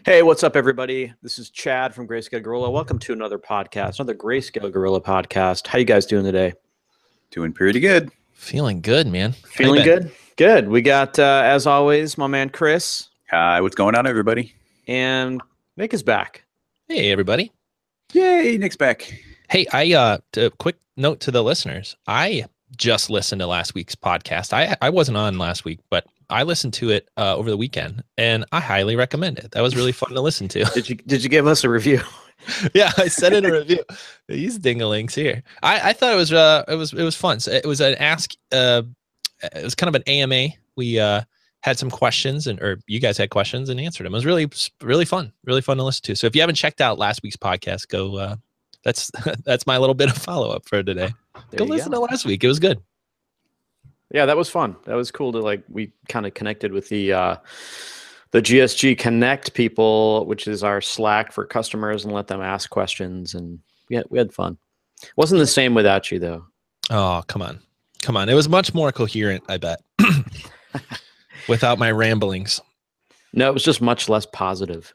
Hey, what's up, everybody? This is Chad from Grayscale Gorilla. Welcome to another podcast, another Grayscale Gorilla podcast. How you guys doing today? Doing pretty good. Feeling good, man. Feeling good? Good. We got, as always, my man Chris. Hi, what's going on, everybody? And Nick is back. Hey, everybody. Yay, Nick's back. Hey, a quick note to the listeners. I just listened to last week's podcast. I wasn't on last week, but I listened to it over the weekend, and I highly recommend it. That was really fun to listen to. Did you give us a review? Yeah, I said in a review. These dingalinks here. I thought it was fun. So it was an ask. It was kind of an AMA. We had some questions, or you guys had questions and answered them. It was really fun to listen to. So if you haven't checked out last week's podcast, go. That's my little bit of follow up for today. Go listen to last week. It was good. Yeah, that was fun. That was cool to we kind of connected with the GSG Connect people, which is our Slack for customers, and let them ask questions, and we had fun. Wasn't the same without you though. Oh, come on. It was much more coherent, I bet, without my ramblings. No, it was just much less positive.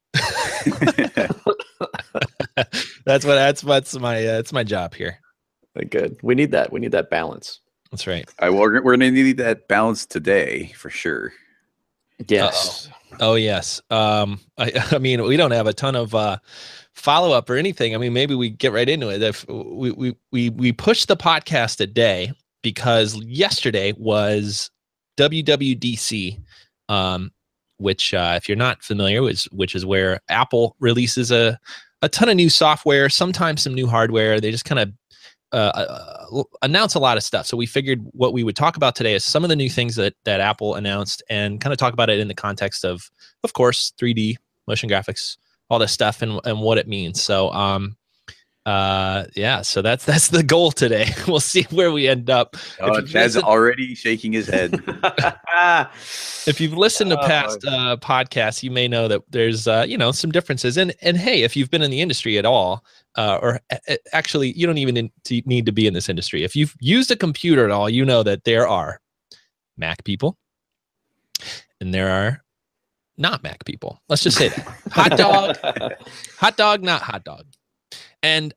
That's my job here. Good. We need that. We need that balance. That's right. We're going to need that balance today for sure. Yes. Oh yes. I mean, we don't have a ton of follow up or anything. I mean, maybe we get right into it. If we pushed the podcast a day because yesterday was WWDC, which if you're not familiar, which is where Apple releases a ton of new software, sometimes some new hardware. They just kind of announce a lot of stuff. So we figured what we would talk about today is some of the new things that Apple announced, and kind of talk about it in the context of course, 3D motion graphics, all this stuff, and what it means. So yeah, so that's the goal today. We'll see where we end up. Oh, Chad's already shaking his head. If you've listened to past podcasts, you may know that there's some differences. And hey, if you've been in the industry at all, or actually you don't even need to be in this industry. If you've used a computer at all, you know that there are Mac people and there are not Mac people. Let's just say that. Hot dog, not hot dog. And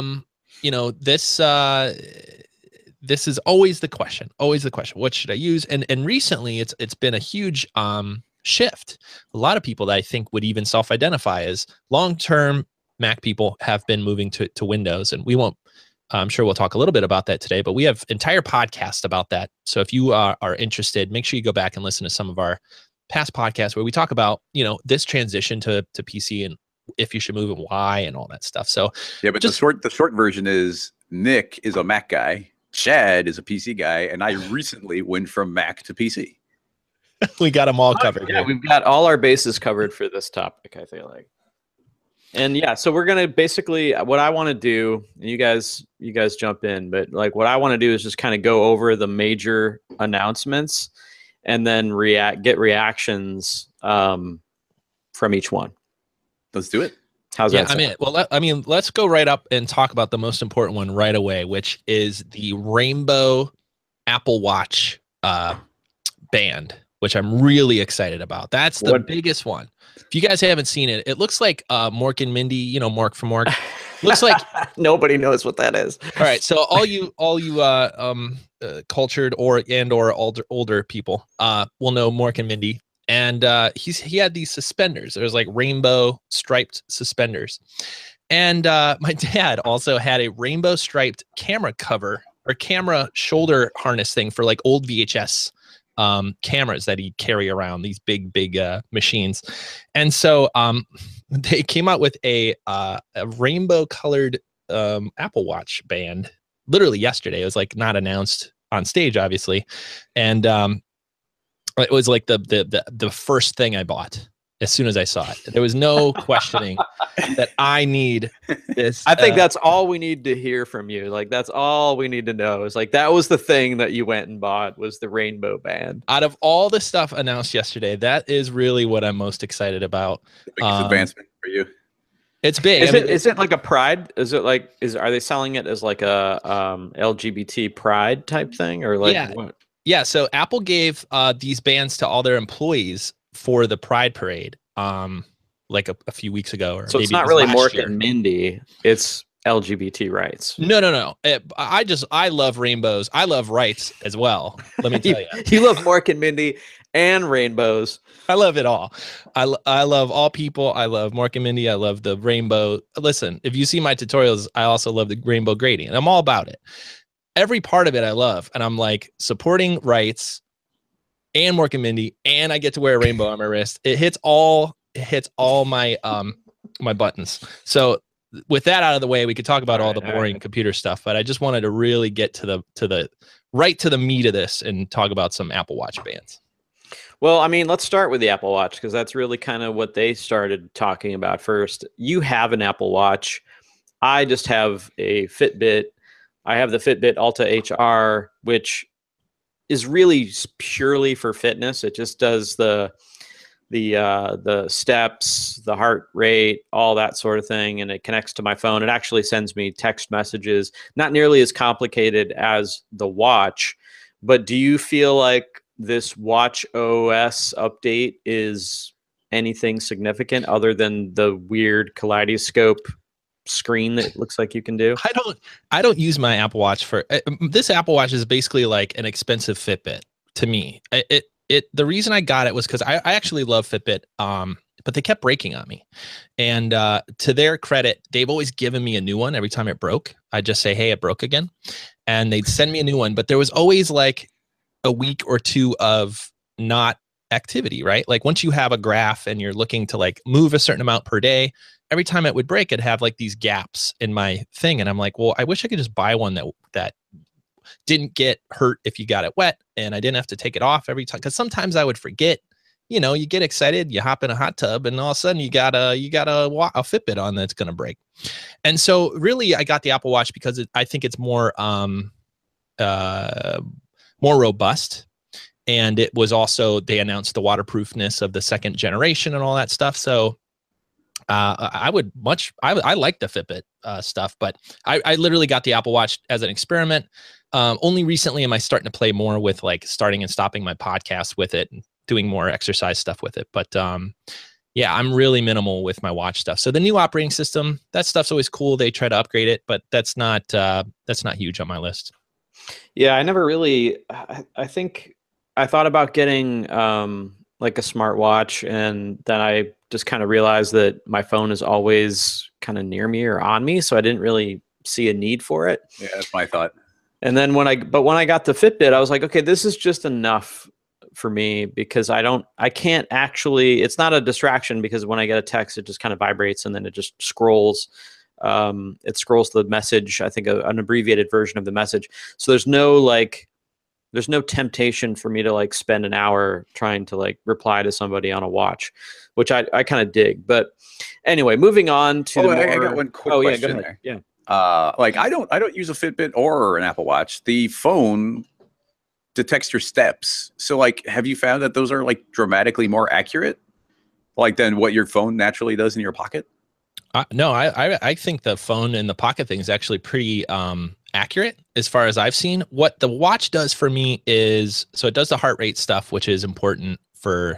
this is always the question. What should I use? And recently it's been a huge shift. A lot of people that I think would even self-identify as long-term Mac people have been moving to Windows, and we won't. I'm sure we'll talk a little bit about that today, but we have entire podcasts about that. So if you are interested, make sure you go back and listen to some of our past podcasts where we talk about this transition to PC and if you should move and why and all that stuff. So yeah, but the short version is Nick is a Mac guy, Chad is a PC guy, and I recently went from Mac to PC. We got them all covered. Yeah, we've got all our bases covered for this topic, I feel like. And yeah, so we're gonna basically, what I want to do, and you guys jump in, but what I want to do is just kind of go over the major announcements and then get reactions from each one. Let's do it. How's that sound? Let's go right up and talk about the most important one right away, which is the Rainbow Apple Watch band, which I'm really excited about. That's the biggest one. If you guys haven't seen it, it looks like Mork and Mindy, Mork from Mork. Looks like nobody knows what that is. All right, so all you cultured or older people will know Mork and Mindy. And he had these suspenders. There was rainbow striped suspenders. And my dad also had a rainbow striped camera cover or camera shoulder harness thing for old VHS cameras that he'd carry around, these big machines. And so they came out with a rainbow colored Apple Watch band literally yesterday. It was not announced on stage, obviously. And it was the first thing I bought as soon as I saw it. There was no questioning that I need this. I think that's all we need to hear from you. That's all we need to know is that was the thing that you went and bought, was the rainbow band. Out of all the stuff announced yesterday, that is really what I'm most excited about. The biggest advancement for you. It's big. Is it like a Pride? Is it are they selling it as a LGBT Pride type thing, or what? Yeah, so Apple gave these bands to all their employees for the Pride Parade. like a few weeks ago, or So maybe it's not it was really last Mork year. and Mindy. It's LGBT rights. No. I love rainbows. I love rights as well. Let me tell you. You love Mork and Mindy and rainbows. I love it all. I love all people. I love Mork and Mindy. I love the rainbow. Listen, if you see my tutorials, I also love the rainbow gradient. I'm all about it. Every part of it I love. And I'm like supporting rights and Mork and Mindy, and I get to wear a rainbow on my wrist. It hits all my my buttons. So with that out of the way, we could talk about all the boring computer stuff, but I just wanted to really get to the meat of this and talk about some Apple Watch bands. Well, I mean, let's start with the Apple Watch because that's really kind of what they started talking about first. You have an Apple Watch. I just have a Fitbit. I have the Fitbit Alta HR, which is really purely for fitness. It just does the steps, the heart rate, all that sort of thing, and it connects to my phone. It actually sends me text messages. Not nearly as complicated as the watch, but do you feel like this Watch OS update is anything significant other than the weird kaleidoscope screen that looks like you can do? I don't use my Apple Watch for this. Apple Watch is basically like an expensive Fitbit to me. The reason I got it was because I actually love Fitbit, but they kept breaking on me. And to their credit, they've always given me a new one every time it broke. I'd just say, hey, it broke again. And they'd send me a new one. But there was always like a week or two of not activity, right? Like once you have a graph and you're looking to like move a certain amount per day, every time it would break, it'd have like these gaps in my thing. And I'm like, well, I wish I could just buy one that didn't get hurt if you got it wet and I didn't have to take it off every time. Cause sometimes I would forget, you get excited, you hop in a hot tub and all of a sudden you got a Fitbit on that's going to break. And so really I got the Apple Watch because I think it's more robust. And it was also, they announced the waterproofness of the second generation and all that stuff. So I like the Fitbit stuff, but I literally got the Apple Watch as an experiment. Only recently am I starting to play more with like starting and stopping my podcast with it and doing more exercise stuff with it. But yeah, I'm really minimal with my watch stuff. So the new operating system, that stuff's always cool. They try to upgrade it, but that's not huge on my list. Yeah, I never really. I think I thought about getting like a smartwatch, and then I just kind of realized that my phone is always kind of near me or on me, so I didn't really see a need for it. Yeah, that's my thought. And then when I got the Fitbit, I was like, okay, this is just enough for me because I can't actually. It's not a distraction because when I get a text, it just kind of vibrates and then it just scrolls. It scrolls the message. I think an abbreviated version of the message. So there's no temptation for me to like spend an hour trying to like reply to somebody on a watch, which I kind of dig. But anyway, moving on to I got one quick question there. Yeah. Like I don't use a Fitbit or an Apple Watch. The phone detects your steps. So like, have you found that those are like dramatically more accurate, like than what your phone naturally does in your pocket? No, I think the phone in the pocket thing is actually pretty accurate as far as I've seen. What the watch does for me is, so it does the heart rate stuff, which is important for,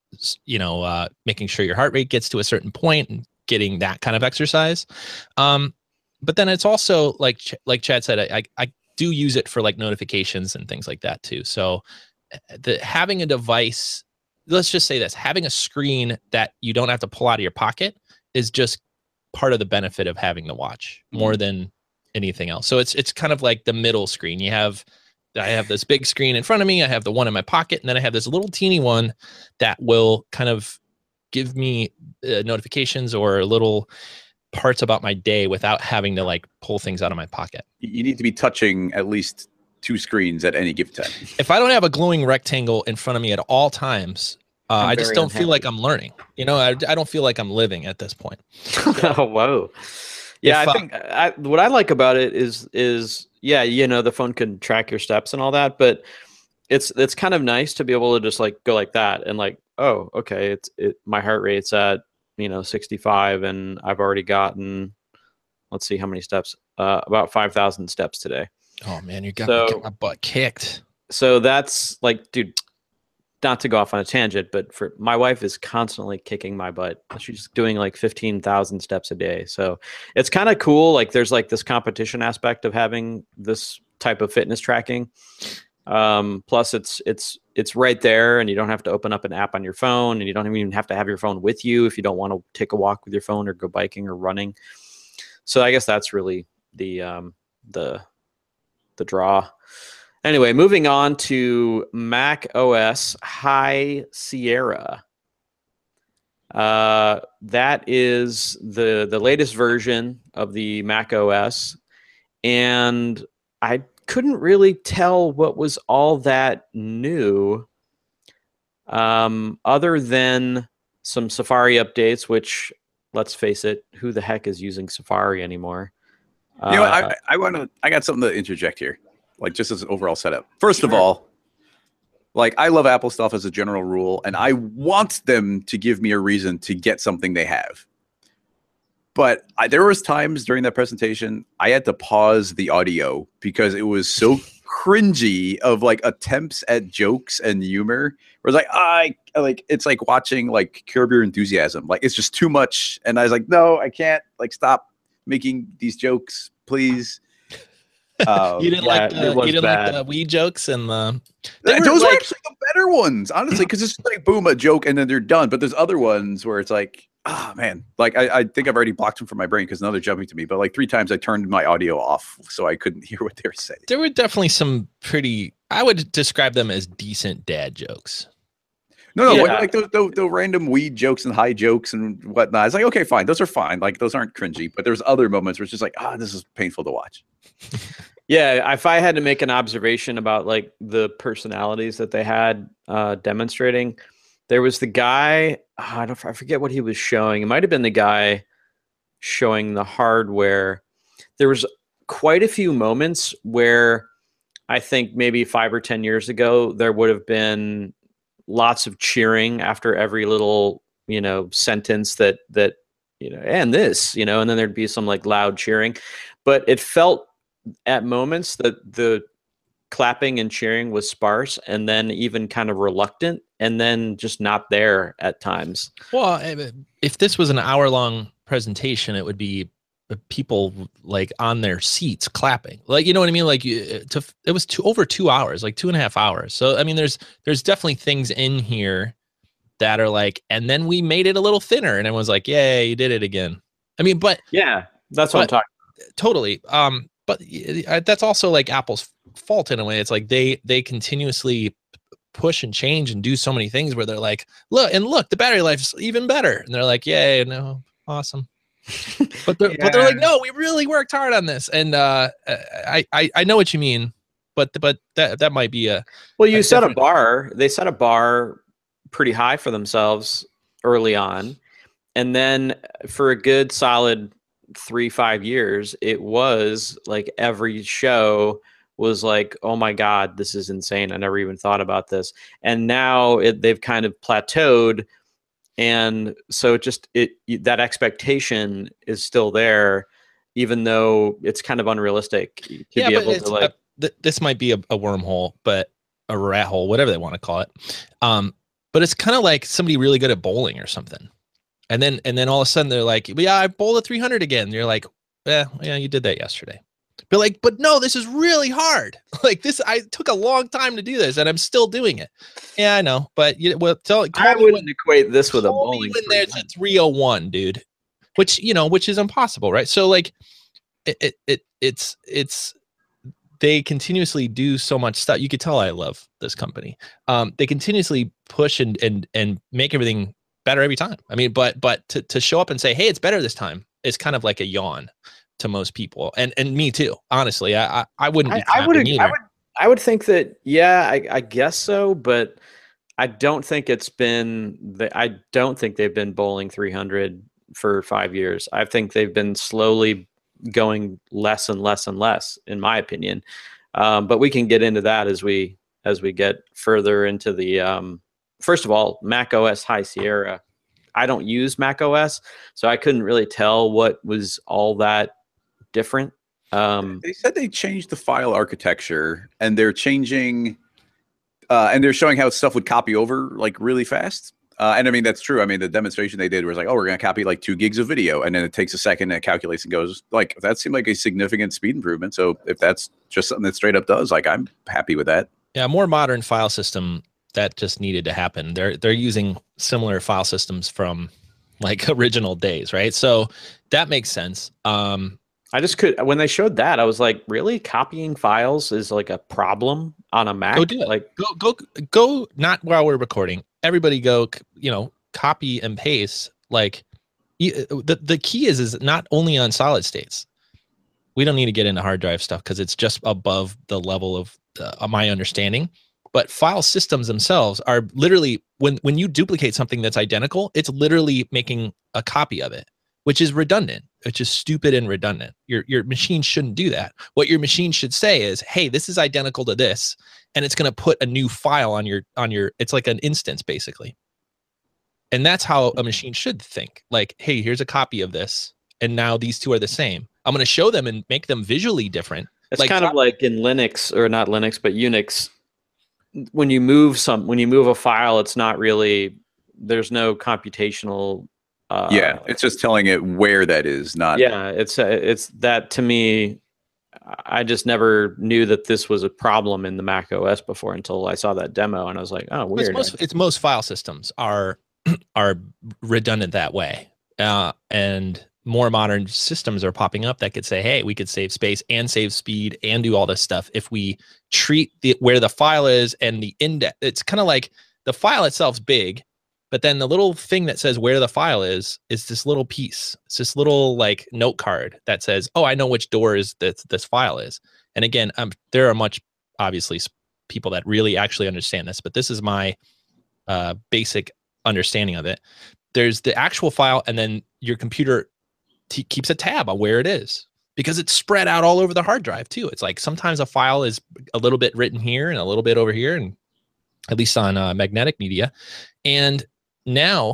making sure your heart rate gets to a certain point and getting that kind of exercise. But then it's also like Chad said, I do use it for like notifications and things like that too. So having a device, let's just say this, having a screen that you don't have to pull out of your pocket is just part of the benefit of having the watch more than anything else. So it's kind of like the middle screen. I have this big screen in front of me. I have the one in my pocket, and then I have this little teeny one that will kind of give me notifications or little parts about my day without having to like pull things out of my pocket. You need to be touching at least two screens at any given time. If I don't have a glowing rectangle in front of me at all times, I just don't feel like I'm learning. I don't feel like I'm living at this point. Oh, whoa. Yeah, I think what I like about it is the phone can track your steps and all that, but it's kind of nice to be able to just like go like that and like, oh, okay, my heart rate's at 65 and I've already gotten, let's see how many steps, about 5,000 steps today. Oh man, you got my butt kicked. So that's like, dude, not to go off on a tangent, but for my wife is constantly kicking my butt. She's doing like 15,000 steps a day. So it's kind of cool. Like there's like this competition aspect of having this type of fitness tracking. Plus it's right there, and you don't have to open up an app on your phone, and you don't even have to have your phone with you if you don't want to take a walk with your phone or go biking or running. So I guess that's really the draw. Anyway, moving on to Mac OS High Sierra. That is the latest version of the Mac OS, and I couldn't really tell what was all that new, other than some Safari updates, which, let's face it, who the heck is using Safari anymore? You know what, I got something to interject here, like just as an overall setup. First of all, like I love Apple stuff as a general rule, and I want them to give me a reason to get something they have. But there was times during that presentation I had to pause the audio because it was so cringy of like attempts at jokes and humor. Where it's like it's like watching like Curb Your Enthusiasm. Like it's just too much, and I was like, no, I can't. Like stop making these jokes, please. You didn't like the Wii jokes and the those were actually the better ones, honestly, because it's like boom, a joke and then they're done. But there's other ones where it's like, oh man, like I think I've already blocked them from my brain because now they're jumping to me. But like 3 times I turned my audio off so I couldn't hear what they were saying. There were definitely some pretty, I would describe them as decent dad jokes. No, like those random weed jokes and high jokes and whatnot. It's like, okay, fine. Those are fine. Like those aren't cringy, but there's other moments where it's just like, this is painful to watch. Yeah, if I had to make an observation about like the personalities that they had demonstrating, there was the guy, I forget what he was showing. It might have been the guy showing the hardware. There was quite a few moments where I think maybe 5 or 10 years ago, there would have been lots of cheering after every little, sentence that, and this, and then there'd be some like loud cheering. But it felt at moments that the clapping and cheering was sparse and then even kind of reluctant and then just not there at times. Well, if this was an hour-long presentation, it would be people like on their seats clapping, like, you know what I mean? Like it was over 2 hours, like 2.5 hours. So, I mean, there's definitely things in here that are like, and then we made it a little thinner and everyone's like, yay, you did it again. I mean, but yeah, that's what I'm talking about. Totally. But that's also like Apple's fault in a way. It's like they continuously push and change and do so many things where they're like, look, the battery life's even better. And they're like, yay, no, awesome. But they're like, no, we really worked hard on this. And I know what you mean, but that might be a set a bar. They set a bar pretty high for themselves early on, and then for a good solid 3-5 years, it was like every show was like, oh my God, this is insane. I never even thought about this. And now they've kind of plateaued. And so that expectation is still there, even though it's kind of unrealistic to be able to like. This might be a wormhole, but a rat hole, whatever they want to call it. But it's kind of like somebody really good at bowling or something. And then all of a sudden they're like, yeah, I bowled a 300 again. And you're like, yeah, you did that yesterday. But no, this is really hard. Like this, I took a long time to do this, and I'm still doing it. Yeah, I know, but I wouldn't equate this with a bowling. When there's a 301, dude, which is impossible, right? So like, it's they continuously do so much stuff. You could tell I love this company. They continuously push and make everything better every time. I mean, but to show up and say, hey, it's better this time, is kind of like a yawn to most people, and me too. Honestly, I wouldn't be clapping either. I would think that, yeah, I guess so, but I don't think I don't think they've been bowling 300 for 5 years. I think they've been slowly going less and less and less, in my opinion. But we can get into that as we get further into the. First of all, Mac OS High Sierra. I don't use Mac OS, so I couldn't really tell what was all that different. They said they changed the file architecture, and they're changing and they're showing how stuff would copy over like really fast. And I mean, that's true. I mean, the demonstration they did was like, oh, we're going to copy like 2 gigs of video. And then it takes a second and it calculates and goes like, that seemed like a significant speed improvement. So if that's just something that straight up does, like, I'm happy with that. Yeah, a more modern file system that just needed to happen. They're using similar file systems from like original days, right? So that makes sense. I just could, when they showed that, I was like, really? Copying files is like a problem on a Mac? Go do it. Like, go, not while we're recording. Everybody go, copy and paste. Like the key is not only on solid states. We don't need to get into hard drive stuff because it's just above the level of my understanding. But file systems themselves are literally, when you duplicate something that's identical, it's literally making a copy of it, which is redundant. It's just stupid and redundant. Your machine shouldn't do that. What your machine should say is, hey, this is identical to this, and it's going to put a new file on your, it's like an instance basically. And that's how a machine should think. Like, hey, here's a copy of this, and now these two are the same. I'm going to show them and make them visually different. It's like, kind of like in Linux, or not Linux, but Unix. When you move a file, it's not really, there's no computational. It's just telling it where that is, not. Yeah, it's that to me. I just never knew that this was a problem in the Mac OS before until I saw that demo, and I was like, oh, weird. It's most file systems are redundant that way, and more modern systems are popping up that could say, hey, we could save space and save speed and do all this stuff if we treat where the file is and the index. It's kind of like the file itself's big, but then the little thing that says where the file is this little piece. It's this little like note card that says, oh, I know which doors this file is. And again, there are much obviously people that really actually understand this, but this is my basic understanding of it. There's the actual file, and then your computer keeps a tab on where it is, because it's spread out all over the hard drive too. It's like sometimes a file is a little bit written here and a little bit over here, and at least on magnetic media. And now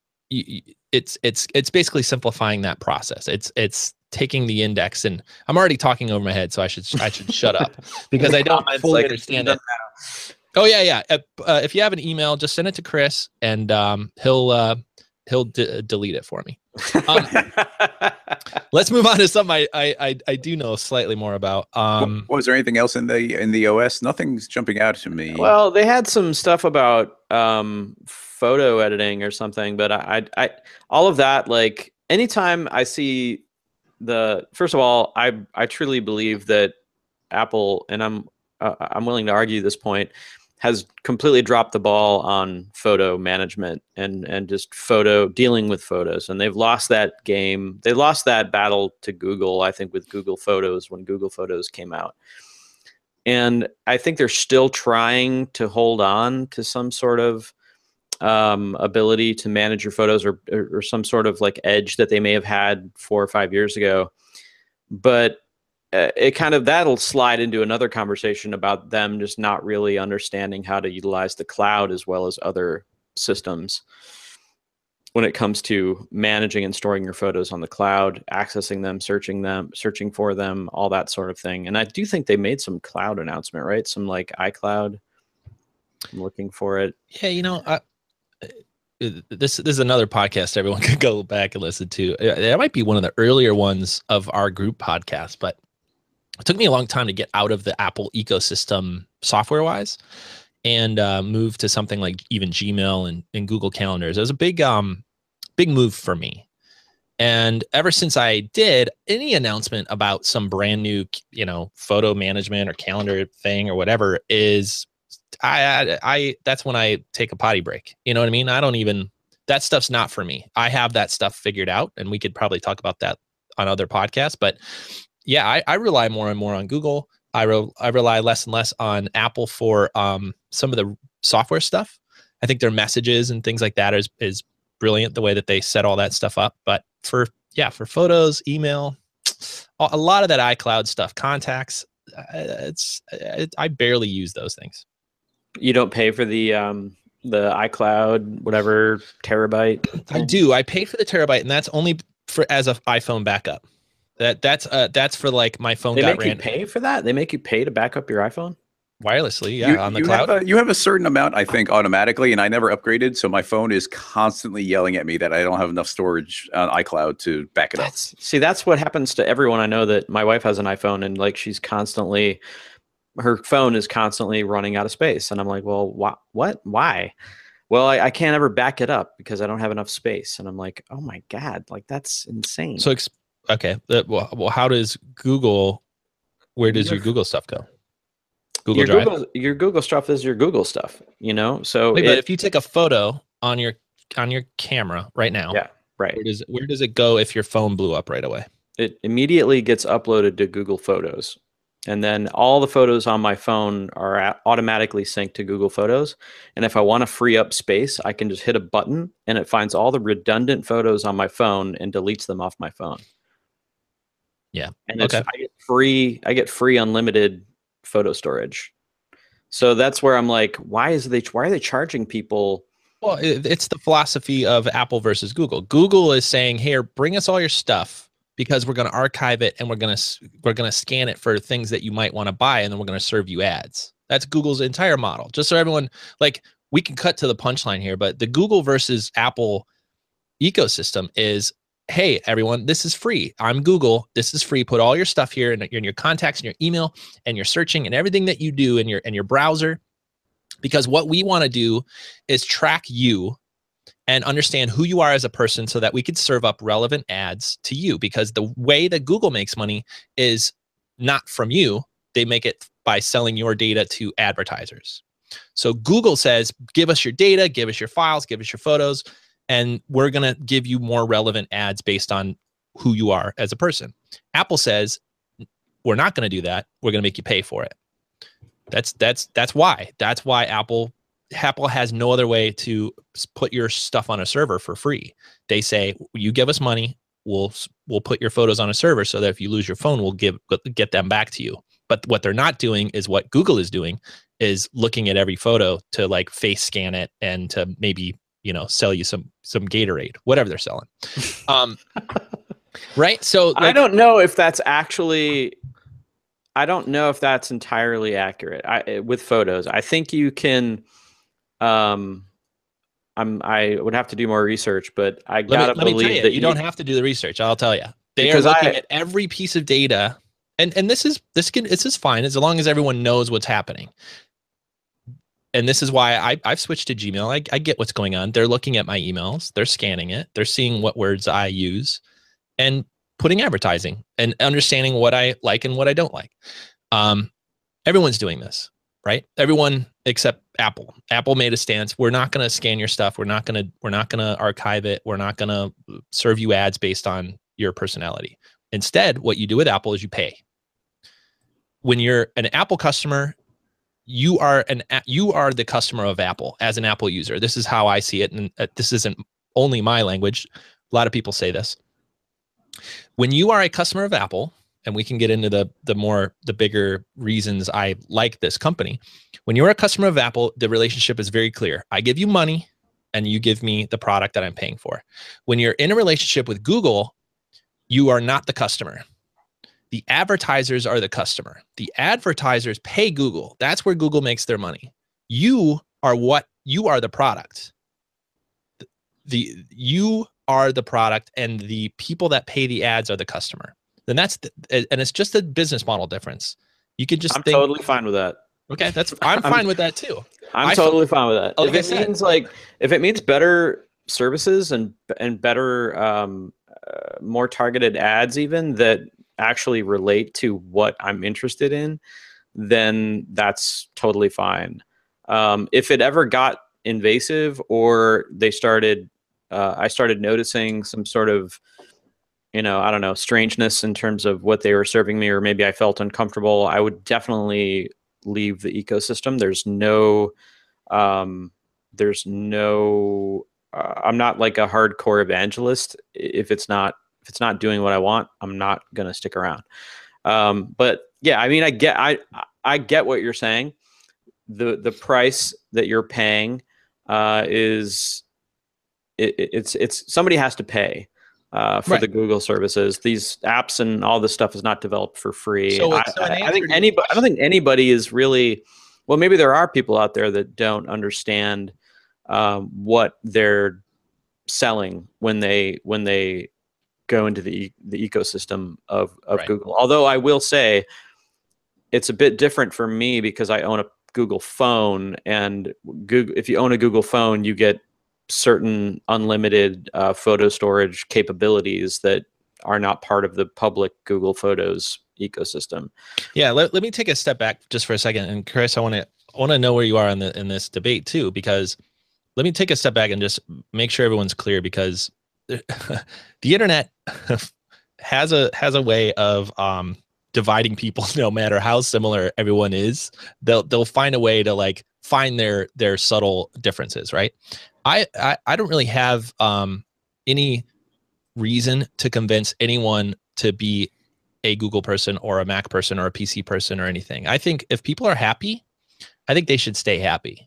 it's basically simplifying that process. It's taking the index, and I'm already talking over my head, so I should shut up because I don't fully understand it. Oh yeah. If you have an email, just send it to Chris, and he'll delete it for me. Let's move on to something I do know slightly more about. Was there anything else in the OS? Nothing's jumping out to me. Well, they had some stuff about photo editing or something, but I all of that, like, anytime I see first of all, I truly believe that Apple, and I'm willing to argue this point, has completely dropped the ball on photo management and just dealing with photos. And they've lost that game. They lost that battle to Google, I think, with Google Photos when Google Photos came out. And I think they're still trying to hold on to some sort of ability to manage your photos, or some sort of like edge that they may have had 4 or 5 years ago. But it kind of, that'll slide into another conversation about them just not really understanding how to utilize the cloud as well as other systems when it comes to managing and storing your photos on the cloud, accessing them, searching for them, all that sort of thing. And I do think they made some cloud announcement, right? Some like iCloud. I'm looking for it. Yeah, this is another podcast everyone could go back and listen to. That might be one of the earlier ones of our group podcast, but it took me a long time to get out of the Apple ecosystem software-wise and move to something like even Gmail and Google Calendars. It was a big move for me. And ever since I did, any announcement about some brand new, photo management or calendar thing or whatever is, that's when I take a potty break. You know what I mean? That stuff's not for me. I have that stuff figured out, and we could probably talk about that on other podcasts, but yeah, I rely more and more on Google. I rely less and less on Apple for some of the software stuff. I think their messages and things like that is brilliant, the way that they set all that stuff up. But for photos, email, a lot of that iCloud stuff, contacts, I barely use those things. You don't pay for the iCloud, whatever, terabyte? I do. I pay for the terabyte, and that's only as an iPhone backup. That's for like my phone. They make you pay for that? They make you pay to back up your iPhone? wirelessly, yeah, on the cloud. You have a certain amount, I think, automatically, and I never upgraded, so my phone is constantly yelling at me that I don't have enough storage on iCloud to back it up. That's what happens to everyone I know. That my wife has an iPhone, and like her phone is constantly running out of space, and I'm like, well, why? Well, I can't ever back it up because I don't have enough space, and I'm like, oh my god, like that's insane. So okay, well, how does Google? Where does your Google stuff go? Google Drive. Your Google stuff is your Google stuff, you know. So, but if you take a photo on your camera right now, yeah, right. Where does it go if your phone blew up right away? It immediately gets uploaded to Google Photos, and then all the photos on my phone are automatically synced to Google Photos. And if I want to free up space, I can just hit a button, and it finds all the redundant photos on my phone and deletes them off my phone. Yeah, and I get free unlimited photo storage. So that's where I'm like, why are they charging people? Well, it's the philosophy of Apple versus Google. Google is saying, here, bring us all your stuff because we're going to archive it and we're going to scan it for things that you might want to buy, and then we're going to serve you ads. That's Google's entire model. Just so everyone, like, we can cut to the punchline here, but the Google versus Apple ecosystem is, hey, everyone, this is free. I'm Google. This is free. Put all your stuff here in your contacts and your email and your searching and everything that you do in your browser. Because what we want to do is track you and understand who you are as a person so that we could serve up relevant ads to you. Because the way that Google makes money is not from you. They make it by selling your data to advertisers. So Google says, give us your data, give us your files, give us your photos, and we're going to give you more relevant ads based on who you are as a person. Apple says, we're not going to do that. We're going to make you pay for it. That's why. That's why Apple has no other way to put your stuff on a server for free. They say, you give us money, we'll put your photos on a server so that if you lose your phone, we'll get them back to you. But what they're not doing is what Google is doing, is looking at every photo to like face scan it and to maybe, sell you some Gatorade, whatever they're selling. Right. So like, I don't know if that's entirely accurate with photos. I think you can, I would have to do more research, but I gotta believe that you don't have to do the research. I'll tell you, they are looking at every piece of data, and this is fine as long as everyone knows what's happening. And this is why I've switched to Gmail. I get what's going on. They're looking at my emails. They're scanning it. They're seeing what words I use and putting advertising and understanding what I like and what I don't like. Everyone's doing this, right? Everyone except Apple. Apple made a stance. We're not going to scan your stuff. We're not going to archive it. We're not going to serve you ads based on your personality. Instead, what you do with Apple is you pay. When you're an Apple customer, you are the customer of Apple as an Apple user. This is how I see it, and this isn't only my language. A lot of people say this. When you are a customer of Apple, and we can get into the bigger reasons I like this company. When you're a customer of Apple, the relationship is very clear. I give you money, and you give me the product that I'm paying for. When you're in a relationship with Google, you are not the customer. The advertisers are the customer. The advertisers pay Google. That's where Google makes their money. You are the product. You are the product, and the people that pay the ads are the customer. Then and it's just a business model difference. You could just totally fine with that. Okay, I'm fine with that too. I'm totally fine with that. If it means better services and better more targeted ads even that actually relate to what I'm interested in, then that's totally fine. If it ever got invasive or I started noticing some sort of, I don't know, strangeness in terms of what they were serving me, or maybe I felt uncomfortable, I would definitely leave the ecosystem. I'm not like a hardcore evangelist. If it's not doing what I want, I'm not going to stick around. But yeah, I mean, I get what you're saying. The price that you're paying is it's somebody has to pay for the Google services. These apps and all this stuff is not developed for free. I don't think anybody is really well, maybe there are people out there that don't understand what they're selling when they go into the ecosystem of Right. Google. Although I will say it's a bit different for me because I own a Google phone, and Google, if you own a Google phone, you get certain unlimited photo storage capabilities that are not part of the public Google Photos ecosystem. Yeah, let me take a step back just for a second. And Chris, I want to know where you are in this debate too, because let me take a step back and just make sure everyone's clear, because the internet has a way of dividing people. No matter how similar everyone is, they'll find a way to like find their subtle differences, right? I don't really have any reason to convince anyone to be a Google person or a Mac person or a PC person or anything. I think if people are happy, I think they should stay happy.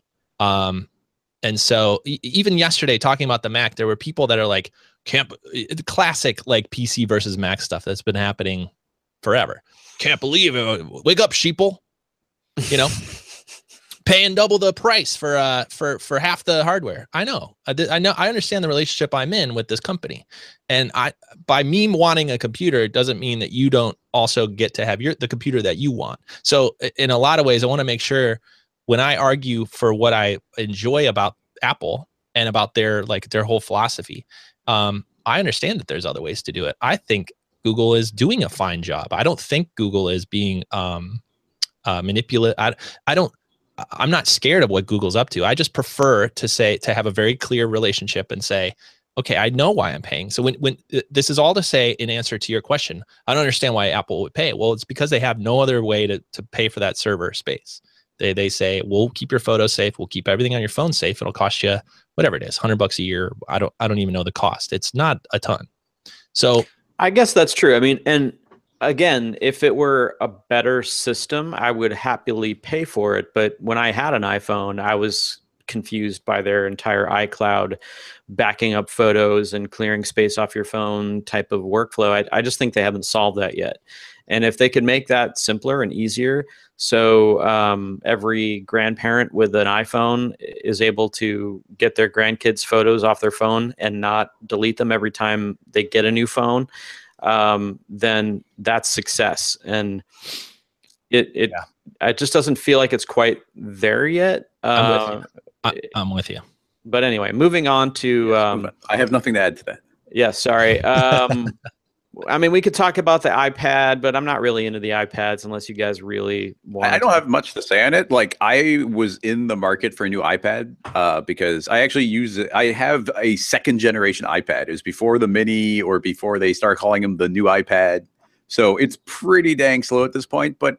And so even yesterday, talking about the Mac, there were people that are like, classic like PC versus Mac stuff that's been happening forever. Can't believe it. Wake up, sheeple. You know, paying double the price for half the hardware. I know. I understand the relationship I'm in with this company, and by me wanting a computer, it doesn't mean that you don't also get to have the computer that you want. So in a lot of ways, I want to make sure when I argue for what I enjoy about Apple and about their whole philosophy, I understand that there's other ways to do it. I think Google is doing a fine job. I don't think Google is being manipulative. I'm not scared of what Google's up to. I just prefer to have a very clear relationship and say, okay, I know why I'm paying. So when this is all to say, in answer to your question, I don't understand why Apple would pay. Well, it's because they have no other way to pay for that server space. They say, we'll keep your photos safe. We'll keep everything on your phone safe. It'll cost you whatever it is, $100 a year. I don't even know the cost. It's not a ton. So I guess that's true. I mean, and again, if it were a better system, I would happily pay for it. But when I had an iPhone, I was confused by their entire iCloud backing up photos and clearing space off your phone type of workflow. I just think they haven't solved that yet. And if they could make that simpler and easier, so every grandparent with an iPhone is able to get their grandkids' photos off their phone and not delete them every time they get a new phone, then that's success. And it just doesn't feel like it's quite there yet. I'm with you. But anyway, moving on to I have nothing to add to that. Yeah, sorry. I mean, we could talk about the iPad, but I'm not really into the iPads unless you guys really want. I don't have much to say on it. Like, I was in the market for a new iPad because I actually use it. I have a second generation iPad. It was before the mini or before they start calling them the new iPad. So it's pretty dang slow at this point. But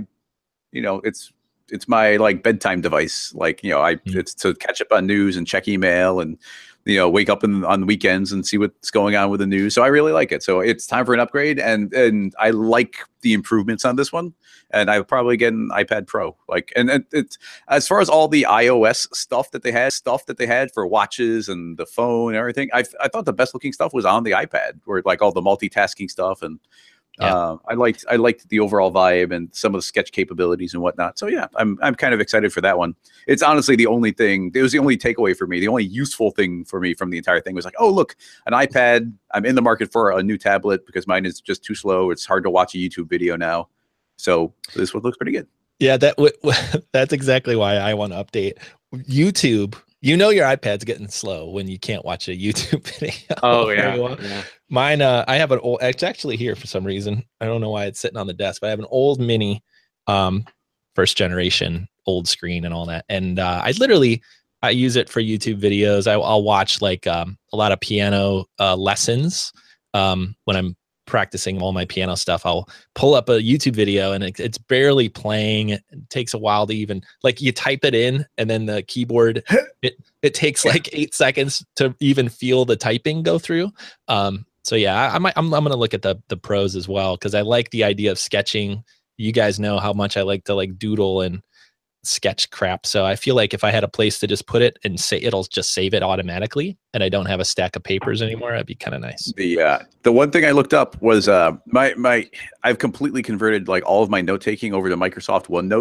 it's my like bedtime device. Like, it's to catch up on news and check email and wake up on the weekends and see what's going on with the news. So I really like it. So it's time for an upgrade, and I like the improvements on this one. And I'll probably get an iPad Pro. And it's as far as all the iOS stuff that they had for watches and the phone and everything. I thought the best looking stuff was on the iPad, where like all the multitasking stuff and. Yeah. I liked the overall vibe and some of the sketch capabilities and whatnot. So yeah, I'm kind of excited for that one. It's honestly the only thing. It was the only takeaway for me. The only useful thing for me from the entire thing was like, oh look, an iPad. I'm in the market for a new tablet because mine is just too slow. It's hard to watch a YouTube video now. So this one looks pretty good. Yeah, that's exactly why I want to update YouTube. Your iPad's getting slow when you can't watch a YouTube video. Oh yeah. Mine, I have an old. It's actually here for some reason. I don't know why it's sitting on the desk, but I have an old mini, first generation, old screen and all that. And I use it for YouTube videos. I'll watch like a lot of piano lessons when I'm practicing all my piano stuff. I'll pull up a YouTube video and it's barely playing. It takes a while to even like you type it in, and then the keyboard it takes like 8 seconds to even feel the typing go through. So yeah, I'm gonna look at the pros as well, because I like the idea of sketching. You guys know how much I like to like doodle and sketch crap. So I feel like if I had a place to just put it and say it'll just save it automatically, and I don't have a stack of papers anymore, that'd be kind of nice. The one thing I looked up was I've completely converted like all of my note taking over to Microsoft OneNote,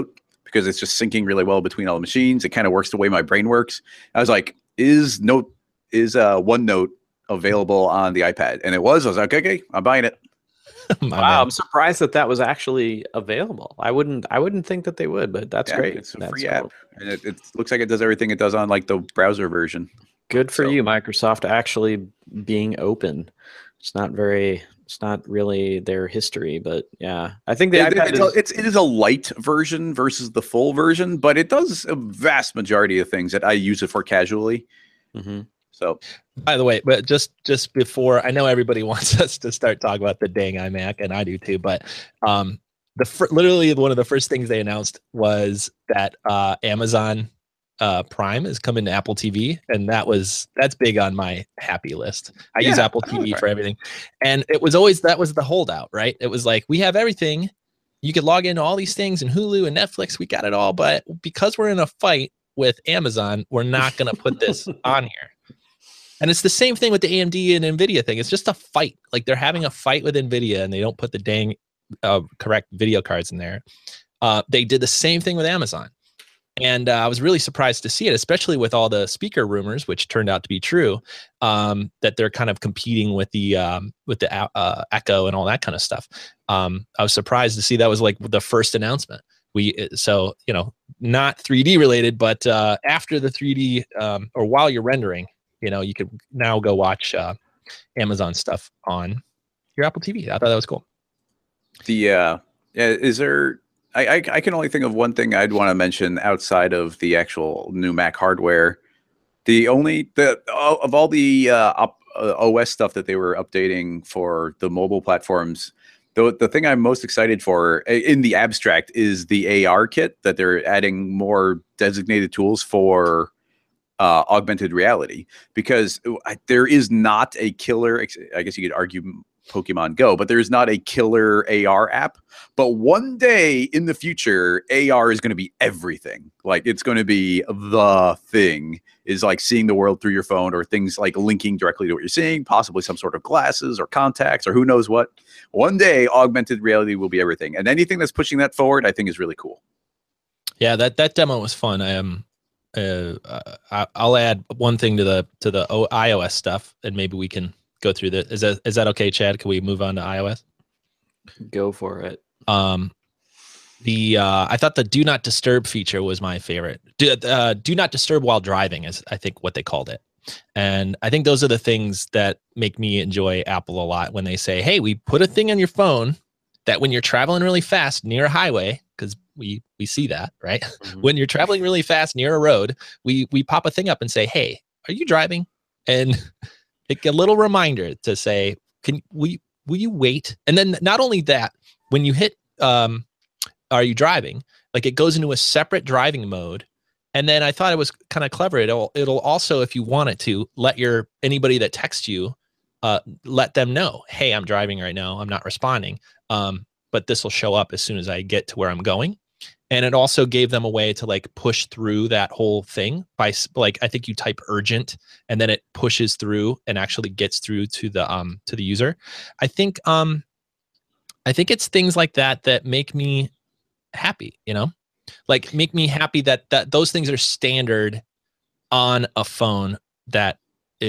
because it's just syncing really well between all the machines. It kind of works the way my brain works. I was like, is OneNote available on the iPad? And it was. I was like, okay, I'm buying it. Wow, I'm surprised that was actually available. I wouldn't think that they would, but that's great. It's a That's free cool. app, and it looks like it does everything it does on like the browser version. Good for you, Microsoft, actually being open. It's not really their history, but yeah, I think the iPad it is a light version versus the full version, but it does a vast majority of things that I use it for casually. Mm-hmm. So, by the way, but just before, I know everybody wants us to start talking about the dang iMac, and I do too, but literally one of the first things they announced was that Amazon Prime is coming to Apple TV, and that's big on my happy list. I use Apple TV for everything, and that was the holdout, right? It was like, we have everything, you could log into all these things, and Hulu and Netflix, we got it all, but because we're in a fight with Amazon, we're not going to put this on here. And it's the same thing with the AMD and NVIDIA thing. It's just a fight. Like, they're having a fight with NVIDIA, and they don't put the dang correct video cards in there. They did the same thing with Amazon. And I was really surprised to see it, especially with all the speaker rumors, which turned out to be true, that they're kind of competing with the Echo and all that kind of stuff. I was surprised to see that was like the first announcement. So, not 3D related, but after the 3D or while you're rendering, you could now go watch Amazon stuff on your Apple TV. I thought that was cool. Is there? I can only think of one thing I'd want to mention outside of the actual new Mac hardware. Of all the OS stuff that they were updating for the mobile platforms, the thing I'm most excited for in the abstract is the AR kit, that they're adding more designated tools for augmented reality, because there is not a killer. I guess you could argue Pokemon Go, but there's not a killer AR app. But one day in the future, AR is going to be everything. Like, it's going to be the thing, is like seeing the world through your phone, or things like linking directly to what you're seeing, possibly some sort of glasses or contacts or who knows what. One day, augmented reality will be everything. And anything that's pushing that forward, I think, is really cool. Yeah, that demo was fun. I'll add one thing to the iOS stuff, and maybe we can go through that. Is that okay, Chad? Can we move on to iOS? Go for it. I thought the do not disturb feature was my favorite. Do not disturb while driving is, I think, what they called it. And I think those are the things that make me enjoy Apple a lot, when they say, hey, we put a thing on your phone that when you're traveling really fast near a highway, because we see that, right? Mm-hmm. When you're traveling really fast near a road, we pop a thing up and say, hey, are you driving? And like a little reminder to say, will you wait? And then not only that, when you hit are you driving, like, it goes into a separate driving mode. And then I thought it was kind of clever. It'll also, if you want it to, let anybody that texts you, let them know, hey, I'm driving right now, I'm not responding, but this will show up as soon as I get to where I'm going. And it also gave them a way to like push through that whole thing by, like, I think you type urgent, and then it pushes through and actually gets through to the user. I think it's things like that make me happy, like make me happy that those things are standard on a phone, that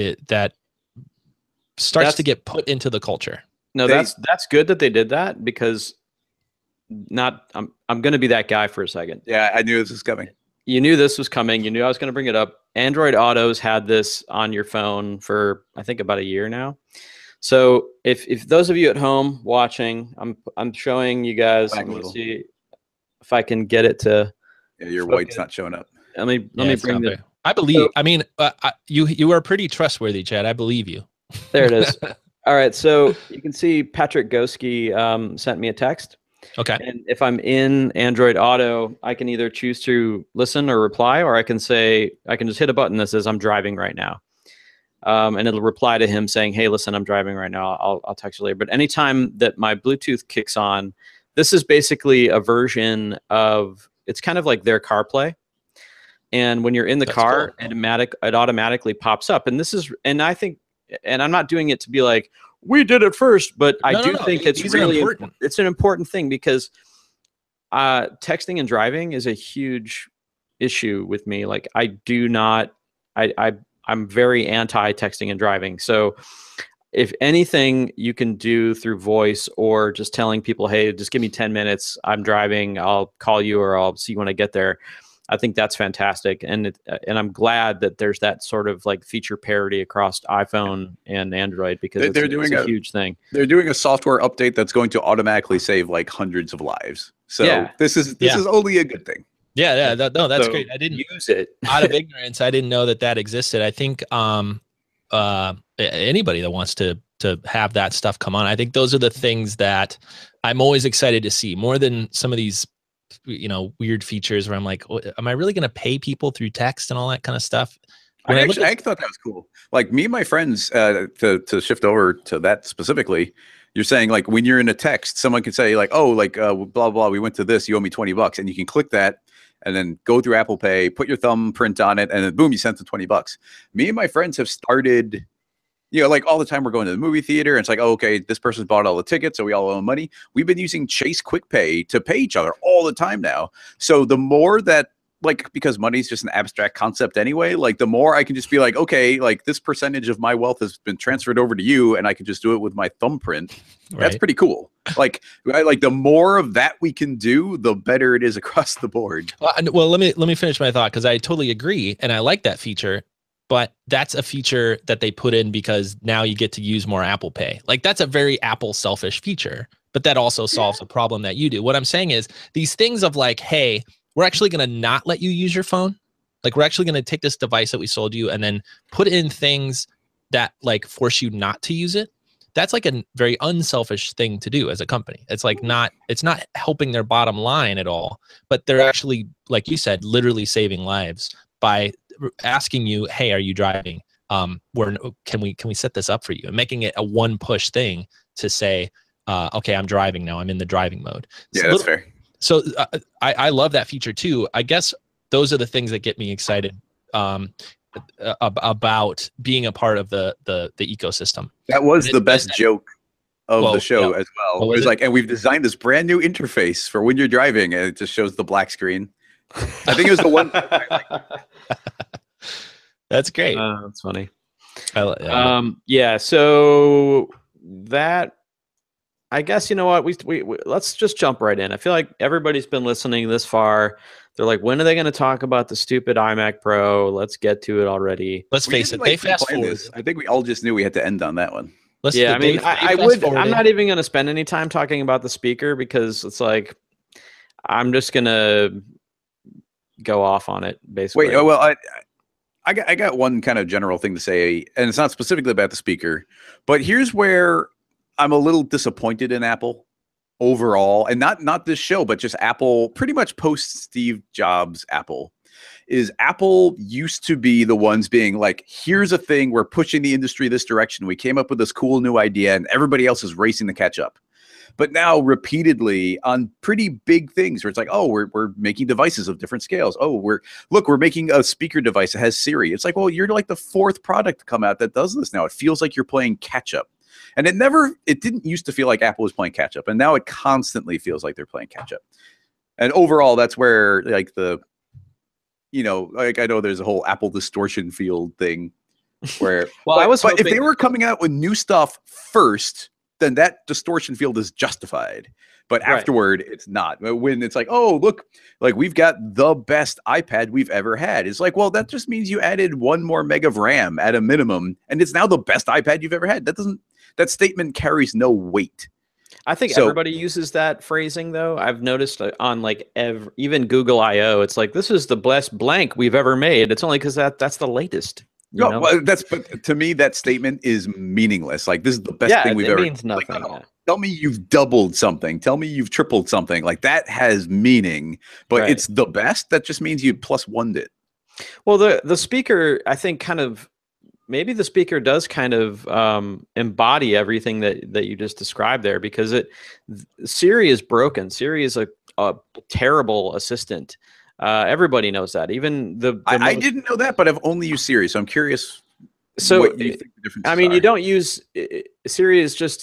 starts to get put into the culture. No, that's good that they did that, because I'm going to be that guy for a second. Yeah, I knew this was coming. You knew this was coming. You knew I was going to bring it up. Android Auto's had this on your phone for, I think, about a year now. So if those of you at home watching, I'm showing you guys. Let me see if I can get it to. Yeah, your white's not showing up. Let me bring it. I believe. I mean, you are pretty trustworthy, Chad. I believe you. There it is. All right, so you can see Patrick Goski sent me a text. Okay. And if I'm in Android Auto, I can either choose to listen or reply, or I can just hit a button that says I'm driving right now. And it'll reply to him saying, hey, listen, I'm driving right now. I'll text you later. But anytime that my Bluetooth kicks on, this is basically a version of, it's kind of like their CarPlay. And when you're in the car, cool. It automatically pops up. And I think, and I'm not doing it to be like, we did it first, but I do think it's really important. It's an important thing, because texting and driving is a huge issue with me. Like I do not, I'm very anti texting and driving. So if anything you can do through voice or just telling people, hey, just give me 10 minutes, I'm driving, I'll call you or I'll see you when I get there. I think that's fantastic. And I'm glad that there's that sort of like feature parity across iPhone and Android, because it's a huge thing. They're doing a software update that's going to automatically save like hundreds of lives. So this is only a good thing. Yeah. That's great. I didn't use it out of ignorance. I didn't know that existed. I think anybody that wants to have that stuff come on, I think those are the things that I'm always excited to see, more than some of these, weird features where I'm like, am I really going to pay people through text and all that kind of stuff? I thought that was cool. Like me and my friends, to shift over to that specifically, you're saying like when you're in a text, someone can say like, oh, like blah, blah, we went to this, you owe me $20, and you can click that and then go through Apple Pay, put your thumbprint on it, and then boom, you sent them $20. Me and my friends have started, like all the time we're going to the movie theater and it's like, oh, okay, this person's bought all the tickets, so we all owe money. We've been using Chase Quick Pay to pay each other all the time now. So the more that, like, because money is just an abstract concept anyway, like the more I can just be like, okay, like this percentage of my wealth has been transferred over to you and I can just do it with my thumbprint. Right. That's pretty cool. Like the more of that we can do, the better it is across the board. Well, let me finish my thought, because I totally agree. And I like that feature. But that's a feature that they put in because now you get to use more Apple Pay. Like that's a very Apple selfish feature, but that also solves a problem that you do. What I'm saying is these things of like, hey, we're actually going to not let you use your phone. Like we're actually going to take this device that we sold you and then put in things that like force you not to use it. That's like a very unselfish thing to do as a company. It's like it's not helping their bottom line at all, but they're actually, like you said, literally saving lives by asking you, hey, are you driving? Can we set this up for you? And making it a one push thing to say, okay, I'm driving now. I'm in the driving mode. Yeah, that's fair. So I love that feature too. I guess those are the things that get me excited about being a part of the ecosystem. That was the best joke of the show as well. It was like, and we've designed this brand new interface for when you're driving, and it just shows the black screen. I think it was the one. That's great. That's funny. Yeah. So that, I guess, you know what, we let's just jump right in. I feel like everybody's been listening this far. They're like, when are they going to talk about the stupid iMac Pro? Let's get to it already. Let's face it. They fast forward. I think we all just knew we had to end on that one. Yeah, I mean, I'm not even going to spend any time talking about the speaker, because it's like, I'm just going to go off on it basically. Wait, well, I got one kind of general thing to say, and it's not specifically about the speaker, but here's where I'm a little disappointed in Apple overall, and not this show, but just Apple pretty much post Steve Jobs Apple. Is Apple used to be the ones being like, here's a thing, we're pushing the industry this direction, we came up with this cool new idea, and everybody else is racing to catch up. But now repeatedly on pretty big things where it's like, oh, we're making devices of different scales. Oh, we're making a speaker device that has Siri. It's like, well, you're like the fourth product to come out that does this now. It feels like you're playing catch up. And it didn't used to feel like Apple was playing catch up. And now it constantly feels like they're playing catch up. And overall, that's where like like I know there's a whole Apple distortion field thing where, but if they were coming out with new stuff first, then that distortion field is justified. But afterward, it's not. When it's like, oh, look, like we've got the best iPad we've ever had. It's like, well, that just means you added 1 more meg of RAM at a minimum, and it's now the best iPad you've ever had. That statement carries no weight. I think everybody uses that phrasing, though. I've noticed on like even Google I/O, it's like, this is the best blank we've ever made. It's only because that's the latest. No, well, but to me, that statement is meaningless. Like, this is the best thing we've ever. It means nothing. Like, tell me you've doubled something. Tell me you've tripled something. Like, that has meaning. But it's the best. That just means you +1'd it. Well, the speaker, I think, kind of, maybe the speaker does kind of embody everything that you just described there, because Siri is broken. Siri is a terrible assistant. Everybody knows that. Even I didn't know that, but I've only used Siri, so I'm curious. So what you think the difference you don't use Siri. Is just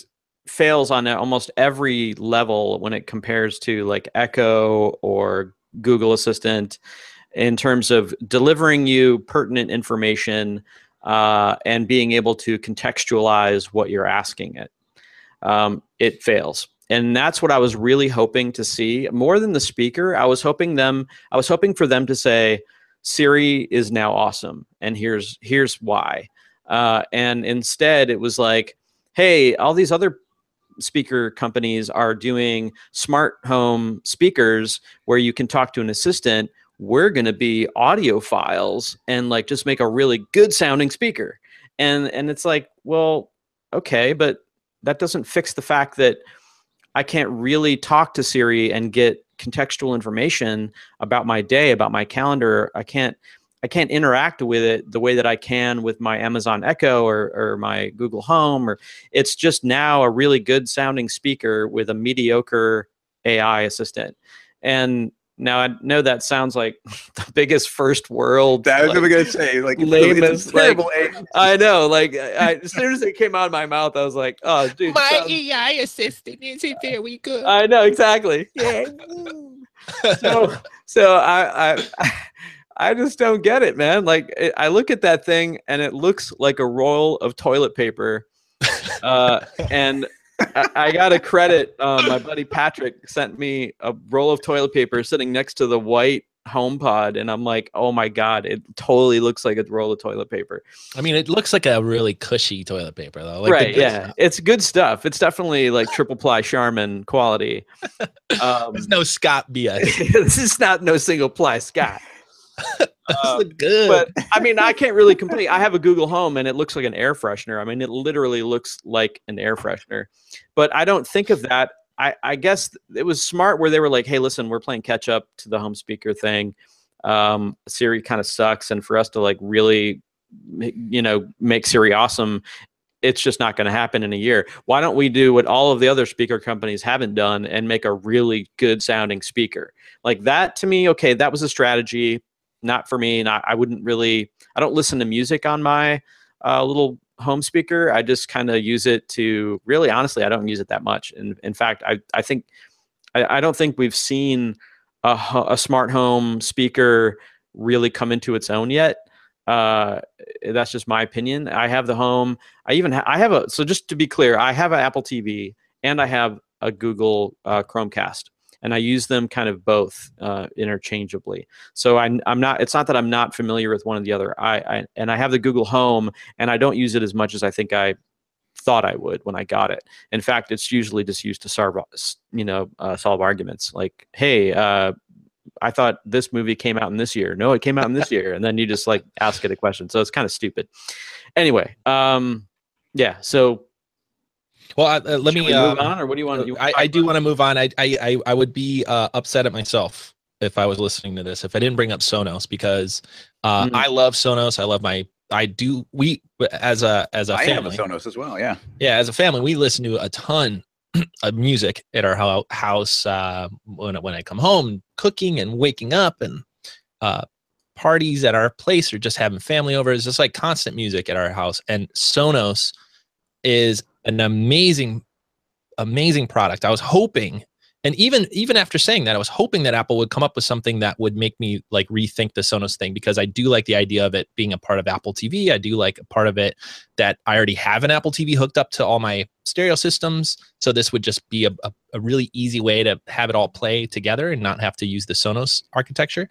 fails on almost every level when it compares to like Echo or Google Assistant in terms of delivering you pertinent information and being able to contextualize what you're asking it. It fails. And that's what I was really hoping to see more than the speaker. I was hoping for them to say, Siri is now awesome. And here's why. And instead it was like, hey, all these other speaker companies are doing smart home speakers where you can talk to an assistant. We're going to be audio files and like just make a really good sounding speaker. And it's like, well, okay, but that doesn't fix the fact that I can't really talk to Siri and get contextual information about my day, about my calendar. I can't interact with it the way that I can with my Amazon Echo or my Google Home. Or it's just now a really good sounding speaker with a mediocre AI assistant. And now I know that sounds like the biggest first world. That was what I was gonna say. Like lamest, terrible. I know. Like as soon as it came out of my mouth, I was like, "Oh, dude, my AI assistant isn't very good." I know exactly. Yeah. so I just don't get it, man. Like I look at that thing and it looks like a roll of toilet paper, and I got to credit my buddy Patrick sent me a roll of toilet paper sitting next to the white HomePod, and I'm like, oh my god, it totally looks like a roll of toilet paper. I mean, it looks like a really cushy toilet paper, though. Like right? Yeah, stuff. It's good stuff. It's definitely like triple ply Charmin quality. There's no Scott BS. This is not no single ply Scott. Look good. But I mean, I can't really complain. I have a Google Home and it looks like an air freshener. I mean, it literally looks like an air freshener. But I don't think of that. I guess it was smart where they were like, hey, listen, we're playing catch up to the home speaker thing. Siri kind of sucks. And for us to like really, make Siri awesome, it's just not going to happen in a year. Why don't we do what all of the other speaker companies haven't done and make a really good sounding speaker? Like that to me, okay, that was a strategy. Not for me. I don't listen to music on my little home speaker. I just kind of use it to really, honestly, I don't use it that much. And in fact, I don't think we've seen a smart home speaker really come into its own yet. That's just my opinion. I have the home. So just to be clear, I have an Apple TV and I have a Google Chromecast. And I use them kind of both interchangeably. So it's not that I'm not familiar with one or the other. I have the Google Home, and I don't use it as much as I think I thought I would when I got it. In fact, it's usually just used to solve arguments. Like, hey, I thought this movie came out in this year. No, it came out in this year, and then you just like ask it a question. So it's kind of stupid. Anyway, yeah. So. Well, let me move on, or what do you want? I do want to move on. I would be upset at myself if I was listening to this if I didn't bring up Sonos, because I love Sonos. I love we as a family. I have a Sonos as well. Yeah. Yeah, as a family, we listen to a ton of music at our house when I come home, cooking and waking up, and parties at our place, or just having family over. It's just like constant music at our house, and Sonos is an amazing product. I was hoping, and even after saying that, I was hoping that Apple would come up with something that would make me like rethink the Sonos thing, because I do like the idea of it being a part of Apple TV. I do like a part of it that I already have an Apple TV hooked up to all my stereo systems. So this would just be a really easy way to have it all play together and not have to use the Sonos architecture.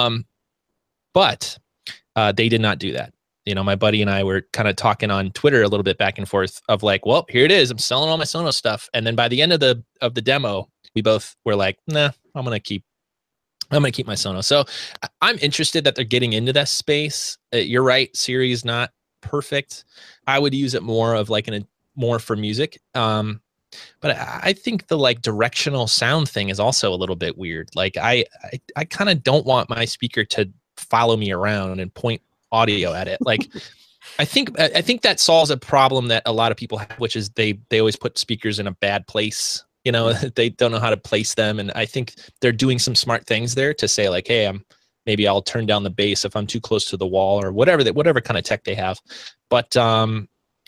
But they did not do that. My buddy and I were kind of talking on Twitter a little bit back and forth of like, well, here it is. I'm selling all my Sonos stuff. And then by the end of the demo, we both were like, nah, I'm going to keep my Sonos. So I'm interested that they're getting into that space. You're right. Siri is not perfect. I would use it more of like more for music. But I think the like directional sound thing is also a little bit weird. Like I kind of don't want my speaker to follow me around and point audio at it. Like I think that solves a problem that a lot of people have, which is they always put speakers in a bad place. They don't know how to place them, and I think they're doing some smart things there to say like, hey, maybe I'll turn down the bass if I'm too close to the wall, or whatever kind of tech they have. But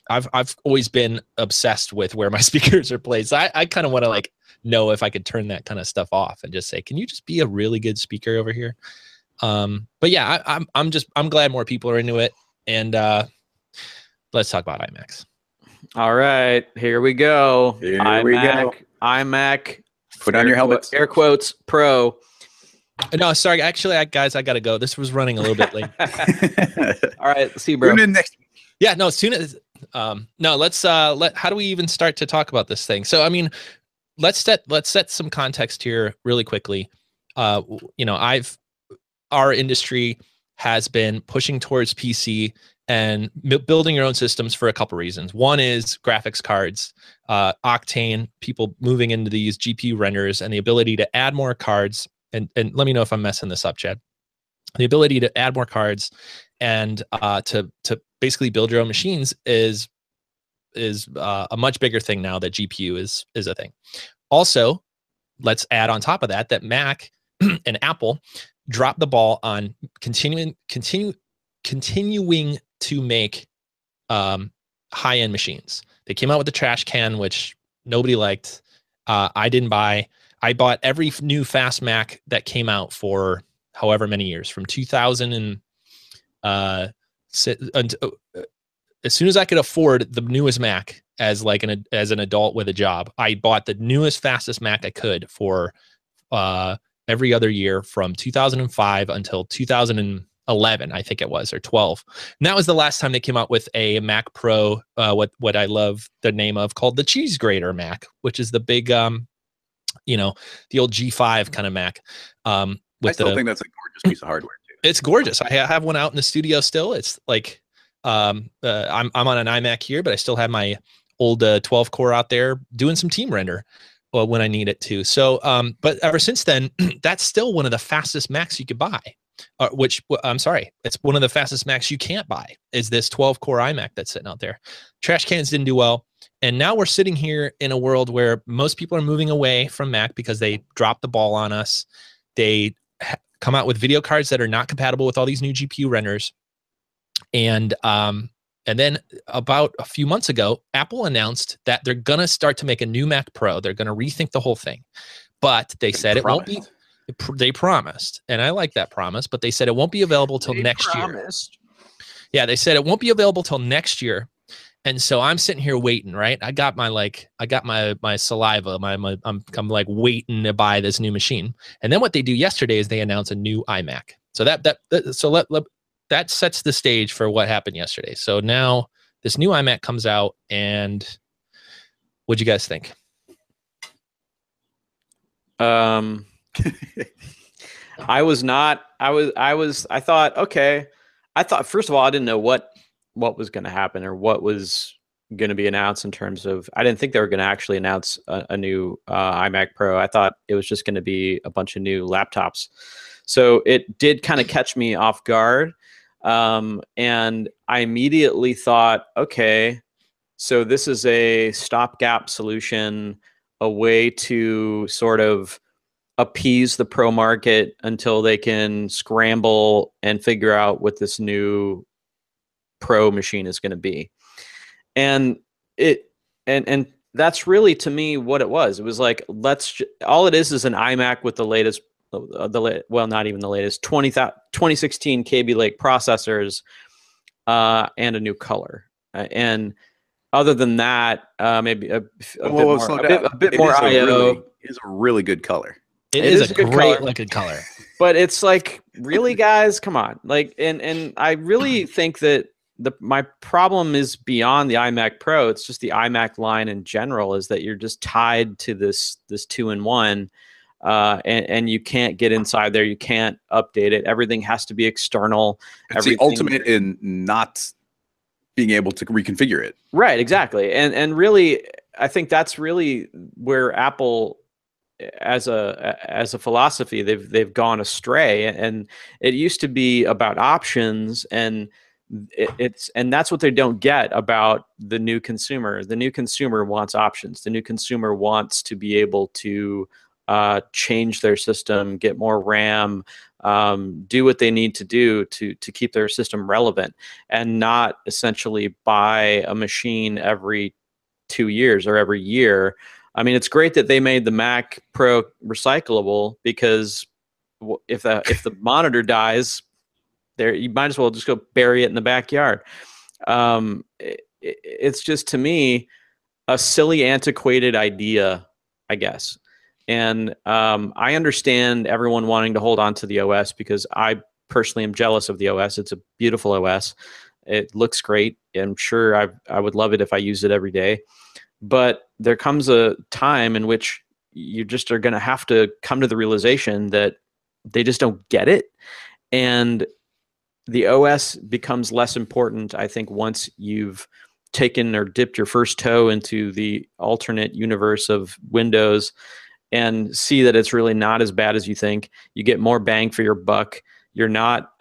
I've always been obsessed with where my speakers are placed. I kind of want to like know if I could turn that kind of stuff off and just say, can you just be a really good speaker over here? But yeah, I'm glad more people are into it. And let's talk about iMacs. All right, here we go. Here we go. iMac. Put on your helmets. Air quotes Pro. No, sorry. Actually, guys, I got to go. This was running a little bit late. All right, see you, bro. Tune in next week. Yeah, no, as soon as no, let's how do we even start to talk about this thing? So I mean, let's set some context here really quickly. You know, our industry has been pushing towards PC and building your own systems for a couple reasons. One is graphics cards, Octane, people moving into these GPU renders, and the ability to add more cards. And let me know if I'm messing this up, Chad. The ability to add more cards and to basically build your own machines is a much bigger thing now that GPU is a thing. Also, let's add on top of that Mac and Apple dropped the ball on continuing to make high-end machines. They came out with the trash can, which nobody liked. I didn't buy. I bought every new fast Mac that came out for however many years, from 2000 and as soon as I could afford the newest Mac as an adult with a job, I bought the newest, fastest Mac I could for every other year from 2005 until 2011, I think it was, or 12. And that was the last time they came out with a Mac Pro, what I love the name of, called the Cheese Grater Mac, which is the big, you know, the old G5 kind of Mac. I still think that's a gorgeous piece of hardware too. It's gorgeous. I have one out in the studio still. It's like I'm on an iMac here, but I still have my old 12 core out there doing some team render when I need it to. So, but ever since then, that's still one of the fastest Macs you could buy. I'm sorry, it's one of the fastest Macs you can't buy, is this 12 core iMac that's sitting out there. Trash cans didn't do well. And now we're sitting here in a world where most people are moving away from Mac because they dropped the ball on us. They come out with video cards that are not compatible with all these new GPU renders. And then about a few months ago, Apple announced that they're going to start to make a new Mac Pro. They're going to rethink the whole thing. But they said it won't be. They promised, and I like that promise, but they said it won't be available till next year. Yeah, they said it won't be available till next year. And so I'm sitting here waiting, right? I got my saliva, I'm like waiting to buy this new machine. And then what they do yesterday is they announce a new iMac. So that sets the stage for what happened yesterday. So now this new iMac comes out, and what'd you guys think? I thought, first of all, I didn't know what was going to happen or what was going to be announced in terms of, I didn't think they were going to actually announce a new iMac Pro. I thought it was just going to be a bunch of new laptops. So it did kind of catch me off guard. And I immediately thought, okay, so this is a stopgap solution, a way to sort of appease the pro market until they can scramble and figure out what this new pro machine is going to be. And that's really, to me, what it was. It was like, all it is an iMac with the latest, not even the latest, 2016 Kaby Lake processors and a new color. And other than that, maybe a bit more I/O. It is a really good color. It is a great looking color. But it's like, really, guys, come on. Like, and I really think that my problem is beyond the iMac Pro. It's just the iMac line in general, is that you're just tied to this 2-in-1, and you can't get inside there. You can't update it. Everything has to be external. It's the ultimate in not being able to reconfigure it. Right, exactly. And really, I think that's really where Apple, as a philosophy, they've gone astray. And it used to be about options, and that's what they don't get about the new consumer. The new consumer wants options. The new consumer wants to be able to change their system, get more RAM, do what they need to do to keep their system relevant, and not essentially buy a machine every 2 years or every year. I mean, it's great that they made the Mac Pro recyclable, because if the monitor dies, there, you might as well just go bury it in the backyard. It's just, to me, a silly, antiquated idea, I guess. And I understand everyone wanting to hold on to the OS, because I personally am jealous of the OS. It's a beautiful OS. It looks great. I'm sure I would love it if I used it every day. But there comes a time in which you just are going to have to come to the realization that they just don't get it. And the OS becomes less important, I think, once you've taken or dipped your first toe into the alternate universe of Windows and see that it's really not as bad as you think. You get more bang for your buck. You're not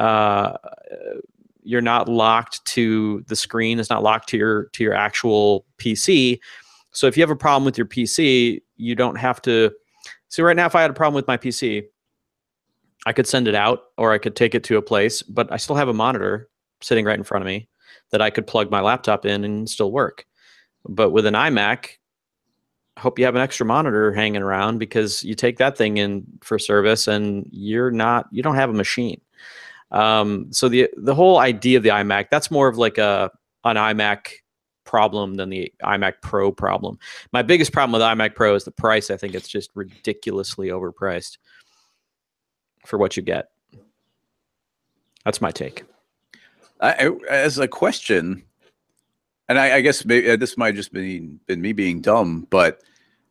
locked to the screen. It's not locked to your actual PC. So if you have a problem with your PC, you don't have to. See, right now, if I had a problem with my PC, I could send it out, or I could take it to a place, but I still have a monitor sitting right in front of me that I could plug my laptop in and still work. But with an iMac, I hope you have an extra monitor hanging around, because you take that thing in for service and you don't have a machine. So the whole idea of the iMac, that's more of like an iMac problem than the iMac Pro problem. My biggest problem with iMac Pro is the price. I think it's just ridiculously overpriced for what you get. That's my take. As a question, and I guess maybe this might just been me being dumb, but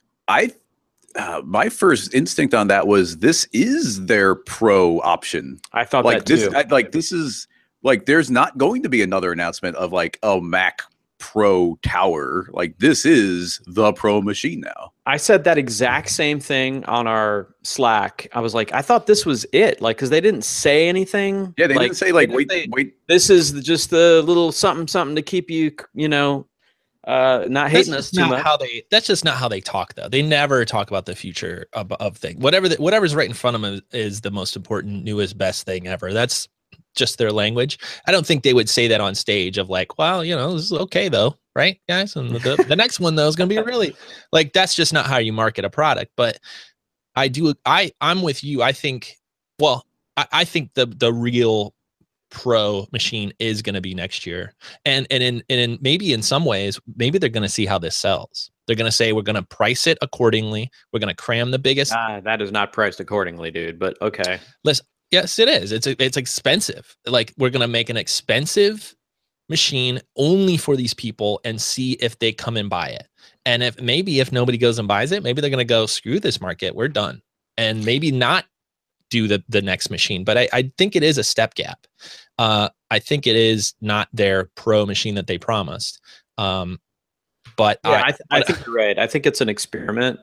my first instinct on that was, this is their Pro option. I thought like that too. This is like, there's not going to be another announcement of like a Mac Pro tower. Like, this is the Pro machine now. I said that exact same thing on our Slack. I was like, I thought this was it. Like, because they didn't say anything. Yeah, they didn't say like, wait. This is just the little something to keep you, not hating us too much. That's just not how they talk, though. They never talk about the future of things. Whatever's right in front of them is the most important, newest, best thing ever. That's just their language. I don't think they would say that on stage of like, well, this is okay though, right, guys? And the next one though is going to be really, like, that's just not how you market a product. But I'm with you. I think the real Pro machine is going to be next year, and in maybe in some ways, maybe they're going to see how this sells. They're going to say, we're going to price it accordingly. We're going to cram the biggest. That is not priced accordingly, dude. But okay. Listen. Yes, it is. It's expensive. Like, we're going to make an expensive machine only for these people and see if they come and buy it. And if nobody goes and buys it, maybe they're going to go, screw this market, we're done. And maybe not do the next machine. But I think it is a stepgap. I think it is not their Pro machine that they promised. But yeah, I think you're right. I think it's an experiment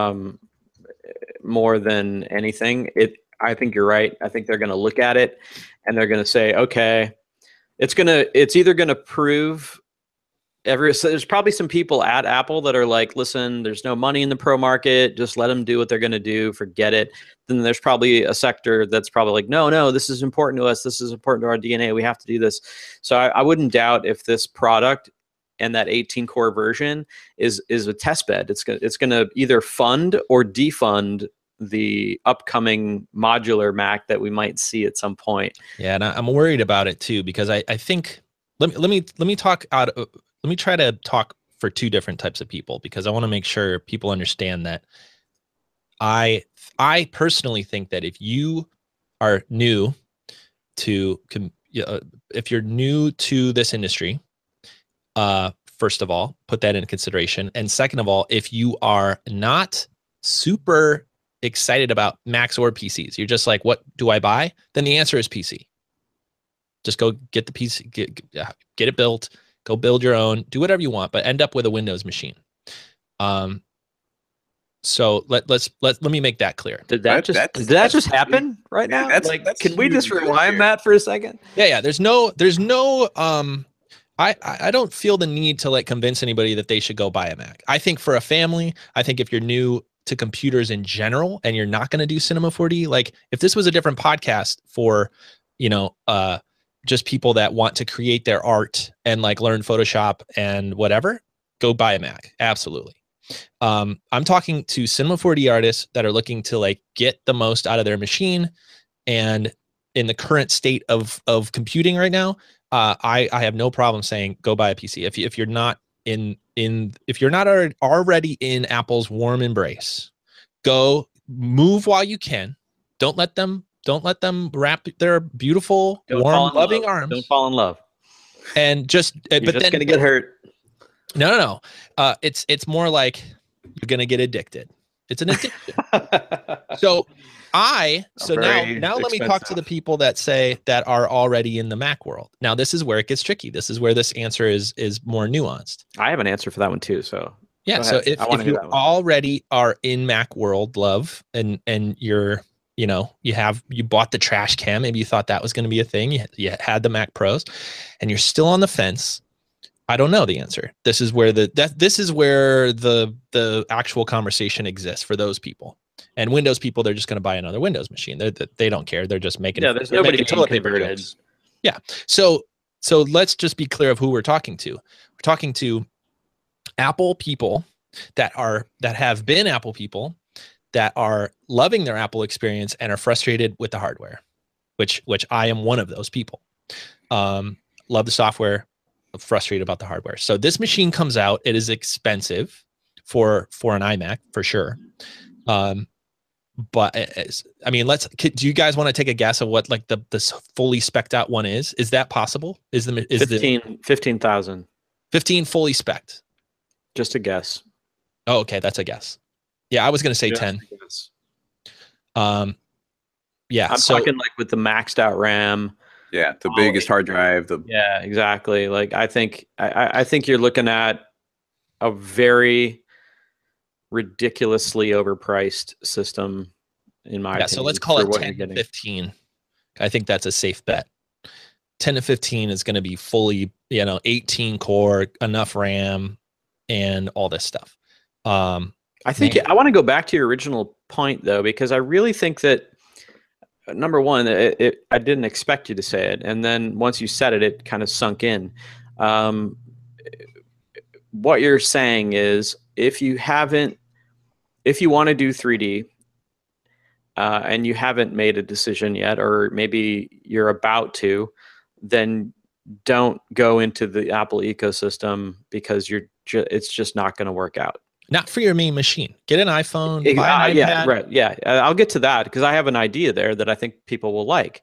more than anything. I think you're right. I think they're going to look at it and they're going to say, okay, it's either going to prove so there's probably some people at Apple that are like, listen, there's no money in the Pro market. Just let them do what they're going to do. Forget it. Then there's probably a sector that's probably like, no, this is important to us. This is important to our DNA. We have to do this. So I wouldn't doubt if this product and that 18 core version is a test bed. It's going to either fund or defund the upcoming modular Mac that we might see at some point. Yeah, and I'm worried about it too, because I think let me try to talk for two different types of people, because I want to make sure people understand that I personally think that if you are new to if you're new to this industry, first of all, put that into consideration, and second of all, if you are not super excited about Macs or PCs, you're just like, what do I buy? Then the answer is PC. Just go get the PC, get it built, go build your own, do whatever you want, but end up with a Windows machine. So let me make that clear. Did that just happen right now? Can we just rewind that for a second? Yeah. There's no I don't feel the need to convince anybody that they should go buy a Mac. I think for a family, I think if you're new to computers in general, and you're not going to do Cinema 4D, like if this was a different podcast for, you know, just people that want to create their art and like learn Photoshop and whatever, go buy a Mac. Absolutely. I'm talking to Cinema 4D artists that are looking to like get the most out of their machine, and in the current state of computing right now, I have no problem saying go buy a PC. If you're not if you're not already in Apple's warm embrace, go move while you can. Don't let them wrap their beautiful, warm, loving arms. Don't fall in love. And just, You're but just then gonna get hurt. No. It's more like you're gonna get addicted. It's an addiction. So now let me talk to the people that say that are already in the Mac world. Now this is where it gets tricky. This is where this answer is more nuanced. I have an answer for that one too. So yeah. So if you already are in Mac world, love, and you're, you know, you bought the trash cam, maybe you thought that was going to be a thing. You had the Mac Pros, and you're still on the fence. I don't know the answer. This is where the actual conversation exists for those people. And Windows people, they're just going to buy another Windows machine. They don't care. They're just making. Yeah, there's nobody being converted. Yeah. So let's just be clear of who we're talking to. We're talking to Apple people that have been Apple people that are loving their Apple experience and are frustrated with the hardware, which I am one of those people. Love the software, frustrated about the hardware. So this machine comes out. It is expensive for an iMac for sure. But I mean, do you guys want to take a guess of what like the fully spec'd out one is? Is that possible? Is 15,000? 15 fully spec'd? Just a guess. Oh, okay, that's a guess. Yeah, I was going to say 10. Yeah, I'm talking like with the maxed out RAM. Yeah, the biggest hard drive. Yeah, exactly. Like I think you're looking at a very ridiculously overpriced system in my opinion. So let's call it 10 to 15. I think that's a safe bet. 10 to 15 is going to be fully, 18 core, enough RAM, and all this stuff. I think I want to go back to your original point though, because I really think that number one, I didn't expect you to say it, and then once you said it, it kind of sunk in. What you're saying is, if you want to do 3D, and you haven't made a decision yet, or maybe you're about to, then don't go into the Apple ecosystem because it's just not going to work out. Not for your main machine. Get an iPhone. Buy an iPad. Yeah, right. Yeah, I'll get to that because I have an idea there that I think people will like.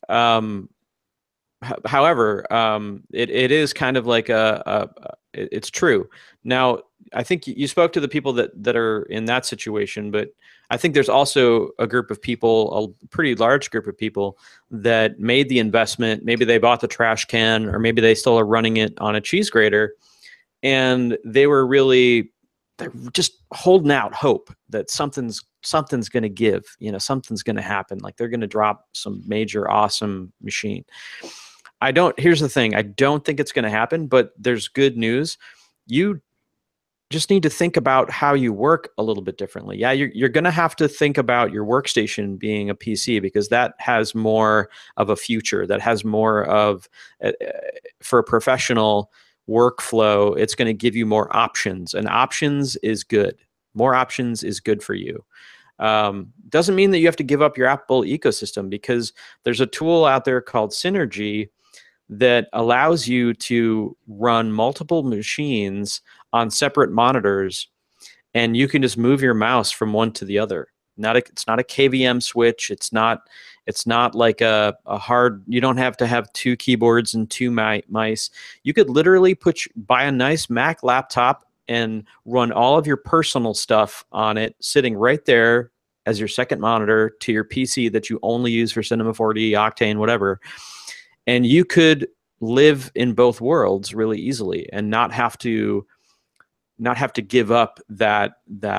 However, it is kind of like it's true. Now, I think you spoke to the people that are in that situation, but I think there's also a group of people, a pretty large group of people that made the investment. Maybe they bought the trash can, or maybe they still are running it on a cheese grater, and they're just holding out hope that something's going to give, something's going to happen. Like they're going to drop some major awesome machine. Here's the thing. I don't think it's going to happen, but there's good news. You just need to think about how you work a little bit differently. Yeah, you're going to have to think about your workstation being a PC, because that has more of a future, that has more of, for a professional workflow, it's going to give you more options, and options is good. More options is good for you. Doesn't mean that you have to give up your Apple ecosystem, because there's a tool out there called Synergy that allows you to run multiple machines on separate monitors, and you can just move your mouse from one to the other. It's not a KVM switch. It's not like a hard, you don't have to have two keyboards and two mice. You could literally buy a nice Mac laptop and run all of your personal stuff on it, sitting right there as your second monitor to your PC that you only use for Cinema 4D, Octane, whatever. And you could live in both worlds really easily and not have to give up that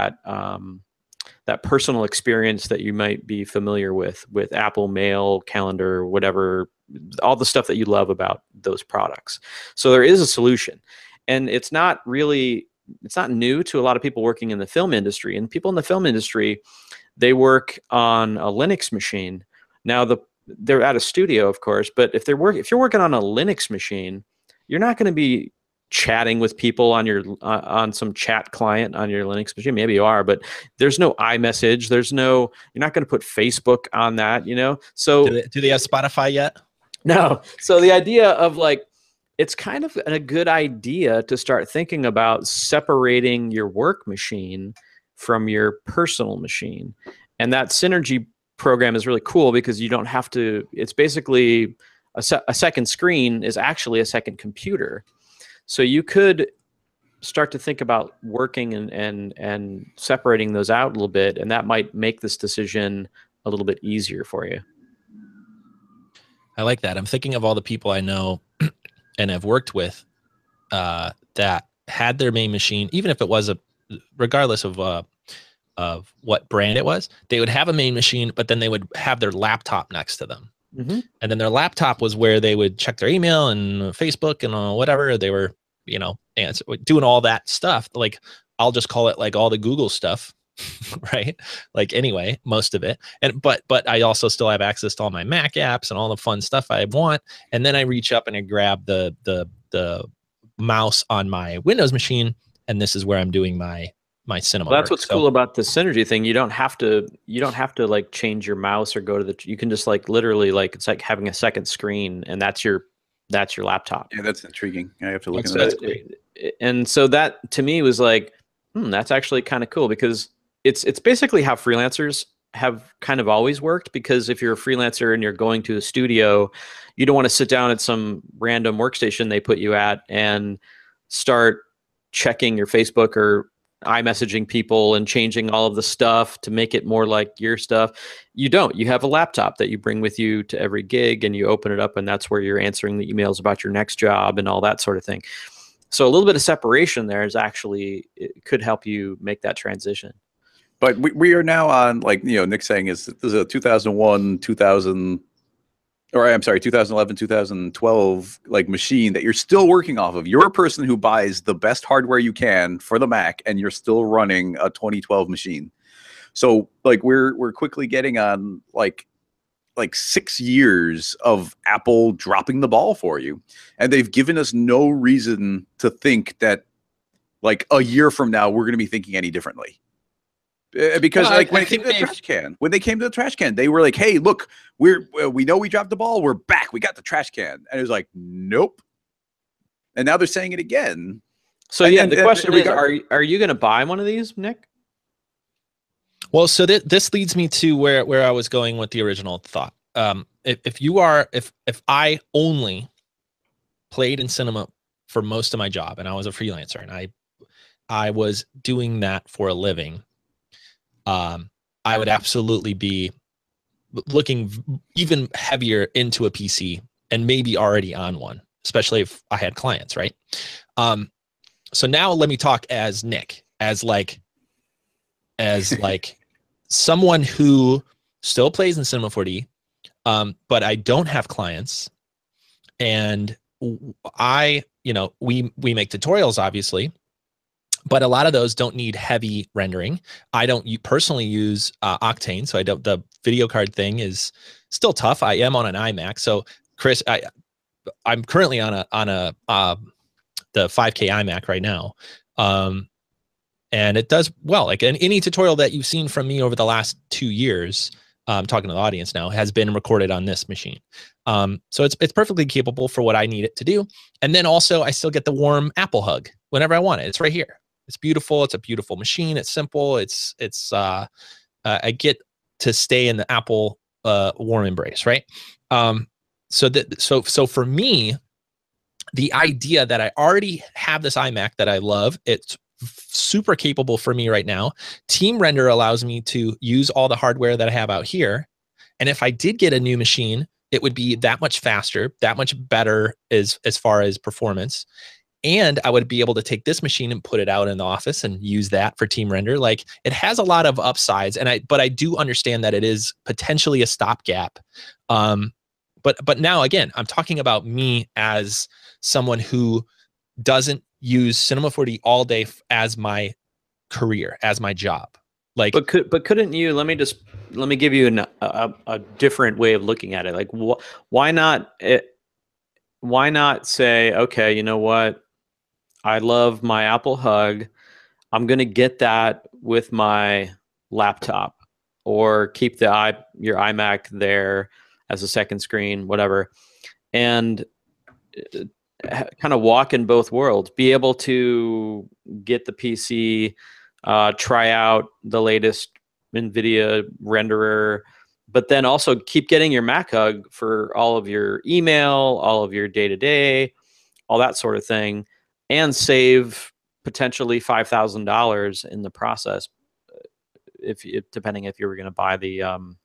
personal experience that you might be familiar with Apple Mail, Calendar, whatever, all the stuff that you love about those products. So there is a solution, and it's not really new to a lot of people working in the film industry. And people in the film industry, they work on a Linux machine. Now they're at a studio, of course, but if you're working on a Linux machine, you're not going to be chatting with people on your on some chat client on your Linux machine. Maybe you are, but there's no iMessage. You're not going to put Facebook on that, So do they have Spotify yet? No. So the idea of like, it's kind of a good idea to start thinking about separating your work machine from your personal machine. And that Synergy program is really cool because you don't have to, it's basically a second screen is actually a second computer. So you could start to think about working and separating those out a little bit, and that might make this decision a little bit easier for you. I like that. I'm thinking of all the people I know and have worked with that had their main machine, even if it was regardless of what brand it was, they would have a main machine, but then they would have their laptop next to them. Mm-hmm. And then their laptop was where they would check their email and Facebook and whatever they were, doing all that stuff. Like, I'll just call it like all the Google stuff, right? Like, anyway, most of it. But I also still have access to all my Mac apps and all the fun stuff I want. And then I reach up and I grab the mouse on my Windows machine, and this is where I'm doing my cinema. Well, that's what's cool about the Synergy thing. You don't have to like change your mouse or go to you can just like literally like, it's like having a second screen, and that's your laptop. Yeah, that's intriguing. I have to look into that. And so that to me was like, that's actually kind of cool, because it's basically how freelancers have kind of always worked. Because if you're a freelancer and you're going to a studio, you don't want to sit down at some random workstation they put you at and start checking your Facebook or iMessaging people and changing all of the stuff to make it more like your stuff. You don't. You have a laptop that you bring with you to every gig, and you open it up, and that's where you're answering the emails about your next job and all that sort of thing. So a little bit of separation there is actually, it could help you make that transition. But we are now on, like, Nick's saying this is a 2011, 2012 like machine that you're still working off of. You're a person who buys the best hardware you can for the Mac, and you're still running a 2012 machine. So like we're quickly getting on like 6 years of Apple dropping the ball for you, and they've given us no reason to think that like a year from now we're going to be thinking any differently. Because when they came to the trash can, they were like, "Hey, look, we know we dropped the ball. We're back. We got the trash can." And it was like, "Nope." And now they're saying it again. So the question is, are you going to buy one of these, Nick? Well, so this leads me to where I was going with the original thought. If I only played in cinema for most of my job, and I was a freelancer, and I was doing that for a living, I would absolutely be looking even heavier into a PC, and maybe already on one, especially if I had clients, right? So now let me talk as Nick, as someone who still plays in Cinema 4D, but I don't have clients, and we make tutorials, obviously. But a lot of those don't need heavy rendering. I don't personally use Octane, so the video card thing is still tough. I am on an iMac, so Chris, I'm currently on the 5K iMac right now, and it does well. Like any tutorial that you've seen from me over the last 2 years, I'm talking to the audience now, has been recorded on this machine. So it's perfectly capable for what I need it to do. And then also I still get the warm Apple hug whenever I want it. It's right here. It's beautiful. It's a beautiful machine. It's simple. I get to stay in the Apple warm embrace, right? So for me, the idea that I already have this iMac that I love, it's super capable for me right now. Team Render allows me to use all the hardware that I have out here. And if I did get a new machine, it would be that much faster, that much better as far as performance. And I would be able to take this machine and put it out in the office and use that for Team Render. Like, it has a lot of upsides, but I do understand that it is potentially a stopgap. But now again, I'm talking about me as someone who doesn't use Cinema 4D all day as my career, as my job. Like, but couldn't you? Let me give you a different way of looking at it. Like, why not? Why not say, okay, you know what? I love my Apple Hug. I'm gonna get that with my laptop, or keep your iMac there as a second screen, whatever, and kind of walk in both worlds. Be able to get the PC, try out the latest NVIDIA renderer, but then also keep getting your Mac Hug for all of your email, all of your day-to-day, all that sort of thing, and save potentially $5,000 in the process, if depending if you were going to buy the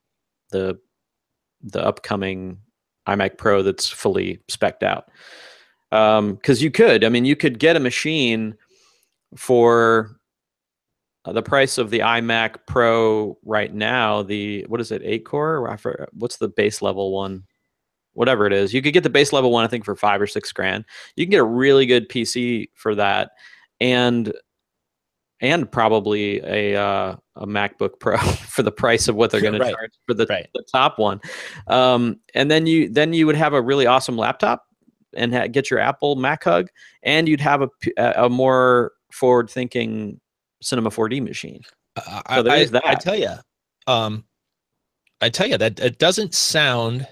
upcoming iMac Pro that's fully spec'd out. Because you could get a machine for the price of the iMac Pro right now. What is it, 8-core? What's the base level one? Whatever it is, you could get the base level one, I think, for $5 or $6 grand. You can get a really good PC for that, and probably a MacBook Pro for the price of what they're going to charge for the top one. And then you would have a really awesome laptop and get your Apple Mac Hug, and you'd have a more forward-thinking Cinema 4D machine. So there's that. I tell you that it doesn't sound.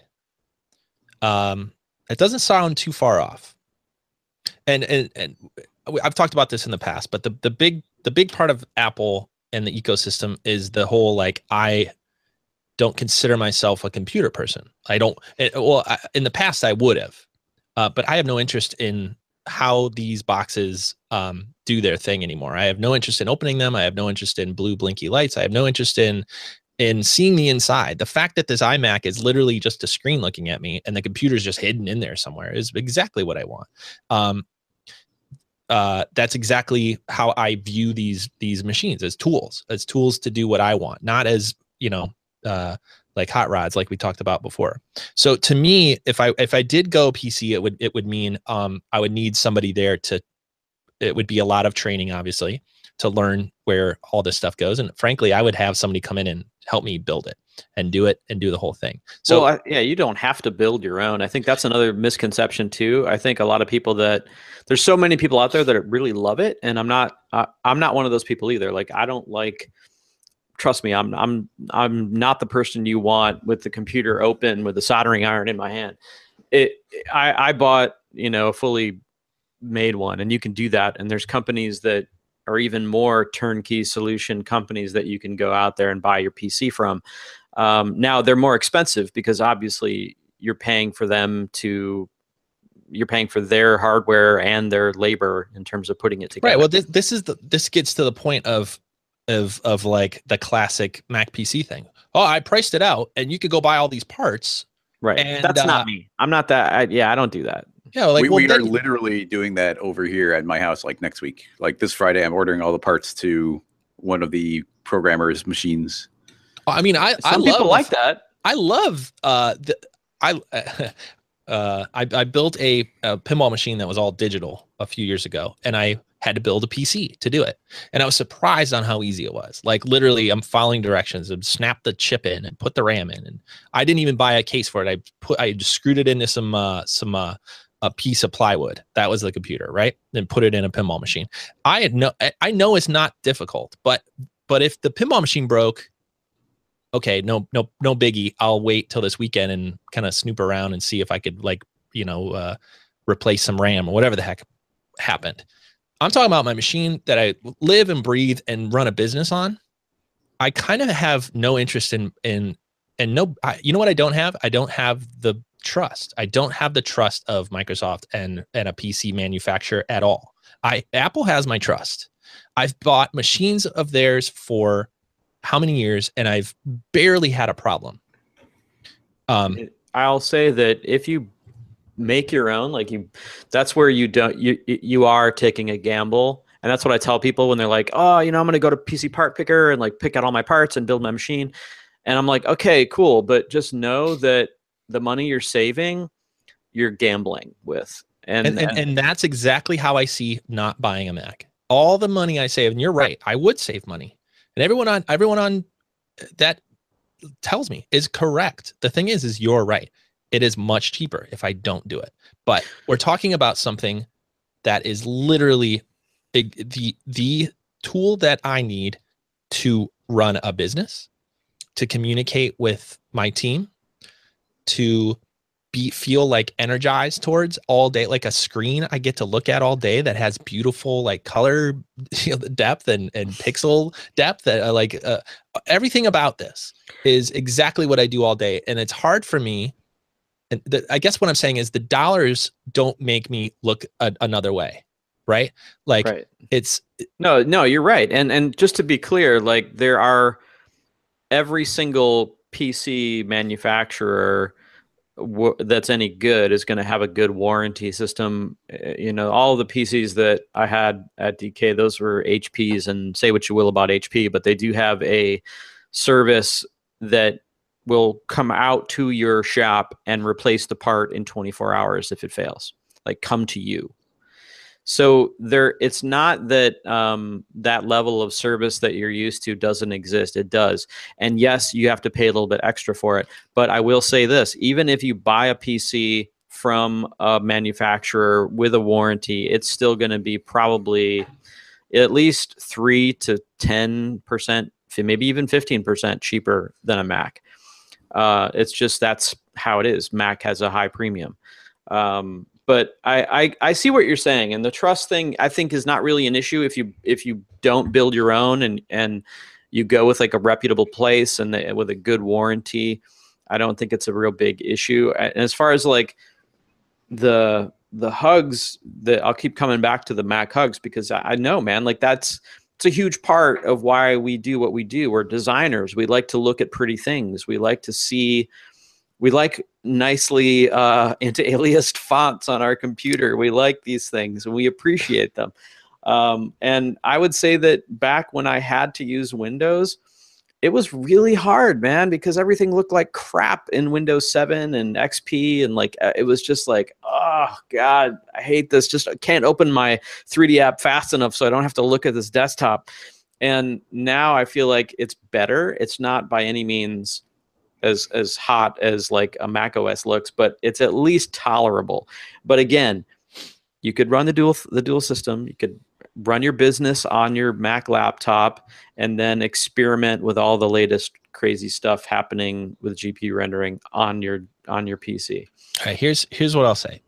It doesn't sound too far off. And I've talked about this in the past, but the big part of Apple and the ecosystem is the whole, like, I don't consider myself a computer person. I don't. In the past I would have, but I have no interest in how these boxes do their thing anymore. I have no interest in opening them. I have no interest in blue blinky lights. I have no interest in seeing the inside. The fact that this iMac is literally just a screen looking at me and the computer's just hidden in there somewhere is exactly what I want. That's exactly how I view these machines, as tools to do what I want, not as, like hot rods, like we talked about before. So to me, if I did go PC, it would mean I would need somebody there it would be a lot of training, obviously, to learn where all this stuff goes. And frankly, I would have somebody come in and help me build it and do the whole thing. So you don't have to build your own. I think that's another misconception too. I think a lot of people there's so many people out there that really love it. And I'm not one of those people either. Like, I don't like, trust me, I'm not the person you want with the computer open with the soldering iron in my hand. I bought, a fully made one, and you can do that. And there's companies that are even more turnkey solution companies that you can go out there and buy your PC from. Now they're more expensive because obviously you're paying for their hardware and their labor in terms of putting it together. Right. Well, this gets to the point of like the classic Mac PC thing. Oh, I priced it out and you could go buy all these parts. Right. And that's not me. I'm not that. I don't do that. Yeah, like we are literally doing that over here at my house. Like next week, like this Friday, I'm ordering all the parts to one of the programmers' machines. I mean, some people like that. I love I built a pinball machine that was all digital a few years ago, and I had to build a PC to do it. And I was surprised on how easy it was. Like, literally, I'm following directions and snap the chip in and put the RAM in. And I didn't even buy a case for it. I just screwed it into a piece of plywood. That was the computer, right? And put it in a pinball machine. I know it's not difficult, but if the pinball machine broke, okay, no biggie. I'll wait till this weekend and kind of snoop around and see if I could, like, replace some RAM or whatever the heck happened. I'm talking about my machine that I live and breathe and run a business on. I kind of have no interest you know what I don't have? I don't have the trust. I don't have the trust of Microsoft and a PC manufacturer at all. Apple has my trust. I've bought machines of theirs for how many years, and I've barely had a problem. I'll say that if you make your own, that's where you are taking a gamble. And that's what I tell people when they're like, oh, I'm going to go to PC Part Picker and like pick out all my parts and build my machine. And I'm like, okay, cool. But just know that the money you're saving, you're gambling with. And that's exactly how I see not buying a Mac. All the money I save, and you're right, I would save money. And everyone on that tells me is correct. The thing is you're right. It is much cheaper if I don't do it. But we're talking about something that is literally the tool that I need to run a business, to communicate with my team, to feel like energized towards all day, like a screen I get to look at all day that has beautiful like color depth and pixel depth. Everything about this is exactly what I do all day. And it's hard for me. And I guess what I'm saying is the dollars don't make me look another way. Right. Like right. it's no, you're right. And just to be clear, like there are every single PC manufacturer that's any good is going to have a good warranty system. You know, all the PCs that I had at DK, those were HPs, and say what you will about HP, but they do have a service that will come out to your shop and replace the part in 24 hours if it fails, like come to you. So it's not that that level of service that you're used to doesn't exist. It does. And yes, you have to pay a little bit extra for it. But I will say this, even if you buy a PC from a manufacturer with a warranty, it's still going to be probably at least 3 to 10%, maybe even 15% cheaper than a Mac. It's just, that's how it is. Mac has a high premium. But I see what you're saying, and the trust thing I think is not really an issue if you don't build your own and you go with like a reputable place and with a good warranty. I don't think it's a real big issue. And as far as like the hugs, I'll keep coming back to the Mac hugs because I know, man, like it's a huge part of why we do what we do. We're designers. We like to look at pretty things. We like to see. We like nicely anti-aliased fonts on our computer. We like these things and we appreciate them. And I would say that back when I had to use Windows, it was really hard, man, because everything looked like crap in Windows 7 and XP. And like, it was just like, oh God, I hate this. Just I can't open my 3D app fast enough so I don't have to look at this desktop. And now I feel like it's better. It's not by any means as hot as like a Mac OS looks, but it's at least tolerable. But again, you could run the dual system. You could run your business on your Mac laptop and then experiment with all the latest crazy stuff happening with GPU rendering on your PC. All right, here's what I'll say.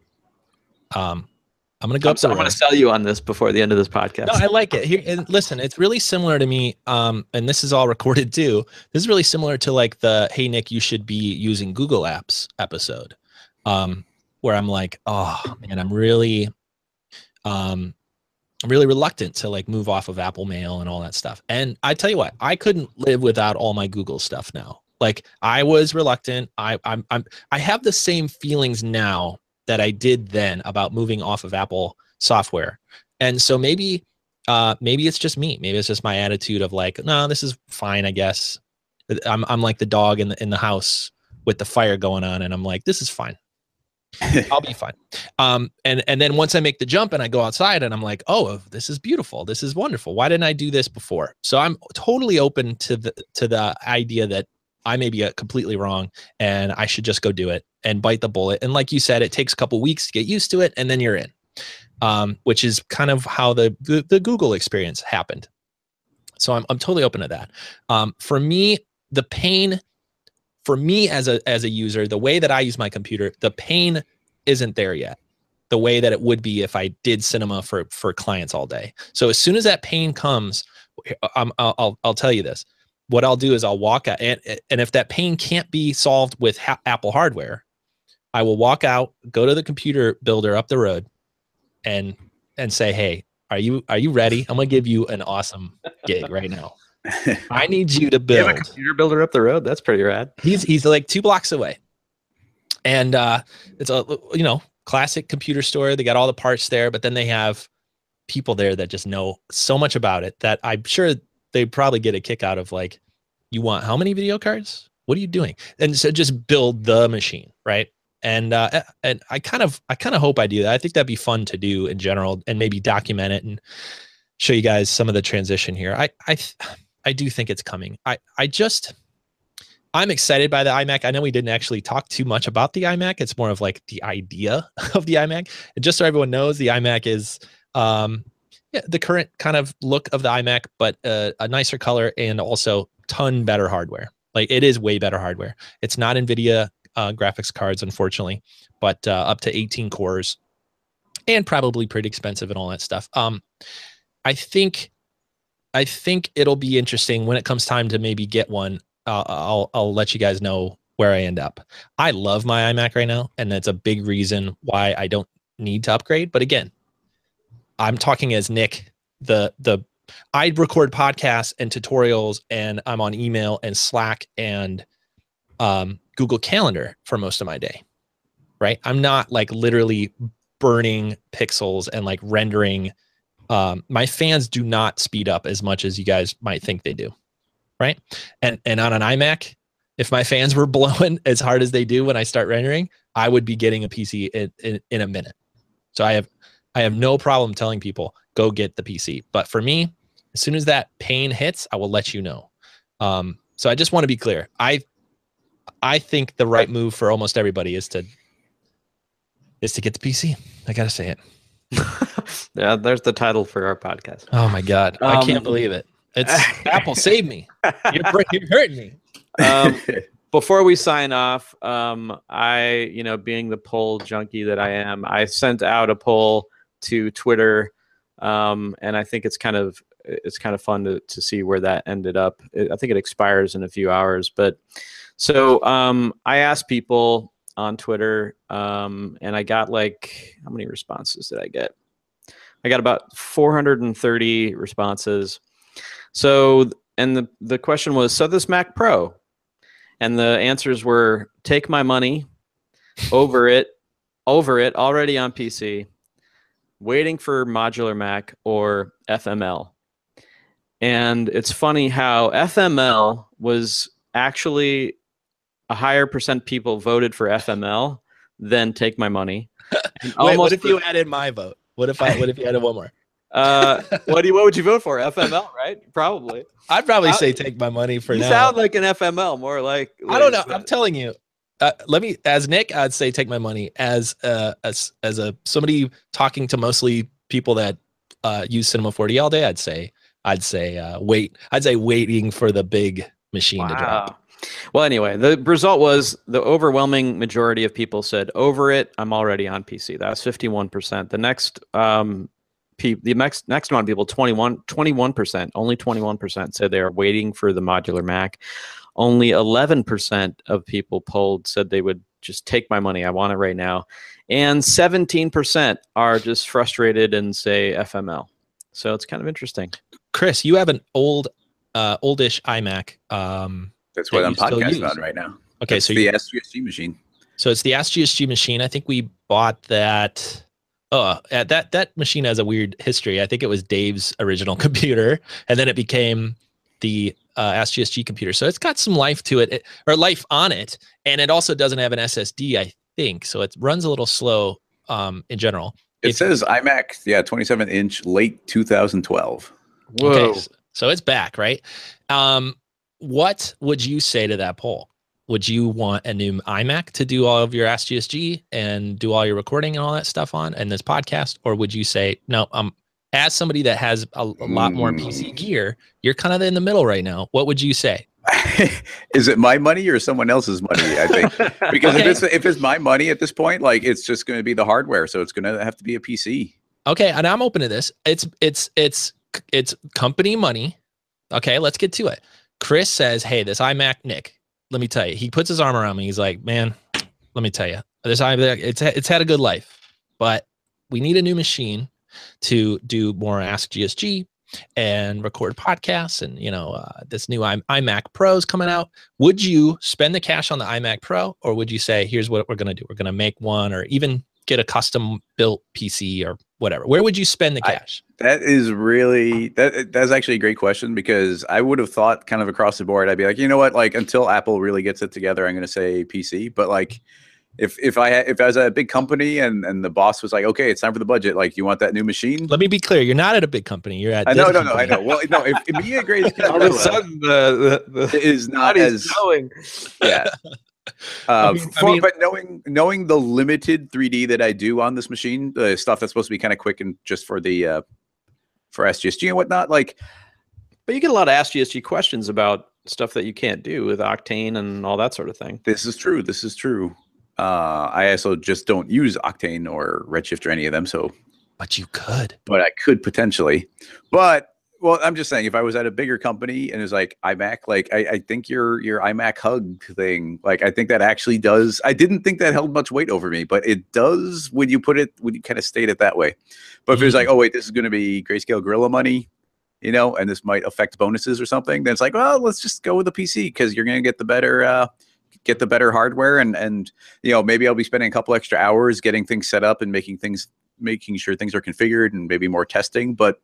I'm going to go up. I'm going to sell you on this before the end of this podcast. No, I like it. Here, and listen, it's really similar to me. And this is all recorded too. This is really similar to like the "Hey Nick, you should be using Google Apps" episode, where I'm like, oh man, I'm really reluctant to like move off of Apple Mail and all that stuff. And I tell you what, I couldn't live without all my Google stuff now. Like I was reluctant. I have the same feelings now that I did then about moving off of Apple software. And so maybe it's just me. Maybe it's just my attitude of like, no, this is fine, I guess. I'm like the dog in the house with the fire going on, and I'm like, this is fine. I'll be fine. And then once I make the jump and I go outside and I'm like, oh, this is beautiful. This is wonderful. Why didn't I do this before? So I'm totally open to the idea that I may be completely wrong and I should just go do it and bite the bullet. And like you said, it takes a couple weeks to get used to it and then you're in, which is kind of how the Google experience happened. So I'm totally open to that. For me, the pain for me as a user, the way that I use my computer, the pain isn't there yet. The way that it would be if I did cinema for clients all day. So as soon as that pain comes, I'll tell you this. What I'll do is I'll walk out, and if that pain can't be solved with Apple hardware, I will walk out, go to the computer builder up the road, and say, "Hey, are you ready? I'm gonna give you an awesome gig right now. I need you to build." You have a computer builder up the road? That's pretty rad. He's like 2 blocks away, and it's a classic computer store. They got all the parts there, but then they have people there that just know so much about it that I'm sure they probably get a kick out of like, you want how many video cards? What are you doing? And so just build the machine, right? And I kind of hope I do that. I think that'd be fun to do in general, and maybe document it and show you guys some of the transition here. I do think it's coming. I'm excited by the iMac. I know we didn't actually talk too much about the iMac. It's more of like the idea of the iMac. And just so everyone knows, the iMac is the current kind of look of the iMac, but a nicer color and also ton better hardware. Like, it is way better hardware. It's not NVIDIA graphics cards, unfortunately, but up to 18 cores and probably pretty expensive and all that stuff. I think it'll be interesting when it comes time to maybe get one. I'll let you guys know where I end up. I love my iMac right now, and that's a big reason why I don't need to upgrade. But again, I'm talking as Nick. I record podcasts and tutorials, and I'm on email and Slack and Google Calendar for most of my day, right? I'm not like literally burning pixels and like rendering. My fans do not speed up as much as you guys might think they do. Right. And on an iMac, if my fans were blowing as hard as they do when I start rendering, I would be getting a PC in a minute. So I have no problem telling people, go get the PC. But for me, as soon as that pain hits, I will let you know. So I just want to be clear. I think the right move for almost everybody is to get the PC. I got to say it. Yeah, there's the title for our podcast. Oh my God. I can't believe it. It's Apple, save me. You're hurting me. Before we sign off, I, being the poll junkie that I am, I sent out a poll to Twitter, and I think it's kind of fun to see where that ended up. I think it expires in a few hours, but so I asked people on Twitter, and I got how many responses did I get? I got about 430 responses. So, and the question was, so this Mac Pro, and the answers were, take my money, over it, already on PC, waiting for modular Mac, or FML. And it's funny how FML was actually a higher percent people voted for FML than take my money. Wait, what if you added my vote? What if you added one more? What would you vote for? FML, right? Probably. I'd probably say take my money for now. You sound like an FML, more like I don't know. I'm telling you. As Nick, I'd say take my money. As somebody talking to mostly people that use Cinema 4D all day, I'd say wait. I'd say waiting for the big machine to drop. Well, anyway, the result was the overwhelming majority of people said over it. I'm already on PC. That's 51%. The next next amount of people, 21%, only 21% said they are waiting for the modular Mac. Only 11% of people polled said they would just take my money. I want it right now. And 17% are just frustrated and say FML. So it's kind of interesting. Chris, you have an oldish iMac. That's what I'm podcasting on right now. Okay, so the SGSG machine. So it's the SGSG machine. I think we bought that. That machine has a weird history. I think it was Dave's original computer, and then it became the SGSG computer. So it's got some life to it, or life on it, and it also doesn't have an SSD, I think. So it runs a little slow in general. It says iMac, 27-inch, late 2012. Whoa. Okay, so it's back, right? What would you say to that poll? Would you want a new iMac to do all of your SGSG and do all your recording and all that stuff on and this podcast? Or would you say, no, as somebody that has a lot more PC gear, you're kind of in the middle right now. What would you say? Is it my money or someone else's money? I think because if it's my money at this point, like it's just going to be the hardware. So it's going to have to be a PC. Okay. And I'm open to this. It's company money. Okay. Let's get to it. Chris says, hey, this iMac, Nick, let me tell you, he puts his arm around me. He's like, man, let me tell you, this iMac, it's had a good life, but we need a new machine to do more Ask GSG and record podcasts. And, this new iMac Pro is coming out. Would you spend the cash on the iMac Pro, or would you say, here's what we're going to do? We're going to make one, or even get a custom built PC or whatever. Where would you spend the cash? That's actually a great question, because I would have thought kind of across the board, I'd be like, you know what, like until Apple really gets it together, I'm going to say PC. But like, if I was at a big company and the boss was like, okay, it's time for the budget. Like, you want that new machine? Let me be clear. You're not at a big company. You're at I this know. company. I know. Well, no. If me and Grayscale All of a Gorilla sudden, the is not body's as going. yeah. I mean- But knowing the limited 3D that I do on this machine, the stuff that's supposed to be kind of quick and just for the for SGSG and whatnot, like, But you get a lot of Ask GSG questions about stuff that you can't do with Octane and all that sort of thing. this is true. This is true. I also just don't use Octane or Redshift or any of them, so But you could. but I could potentially. But well, I'm just saying, if I was at a bigger company and it was like iMac, like I think your iMac hug thing, like I think that actually does. I didn't think that held much weight over me, but it does when you kind of state it that way. But if it was like, oh wait, this is going to be Grayscale Gorilla money, and this might affect bonuses or something, then it's like, well, let's just go with the PC because you're going to get the better hardware and maybe I'll be spending a couple extra hours getting things set up and making sure things are configured and maybe more testing, but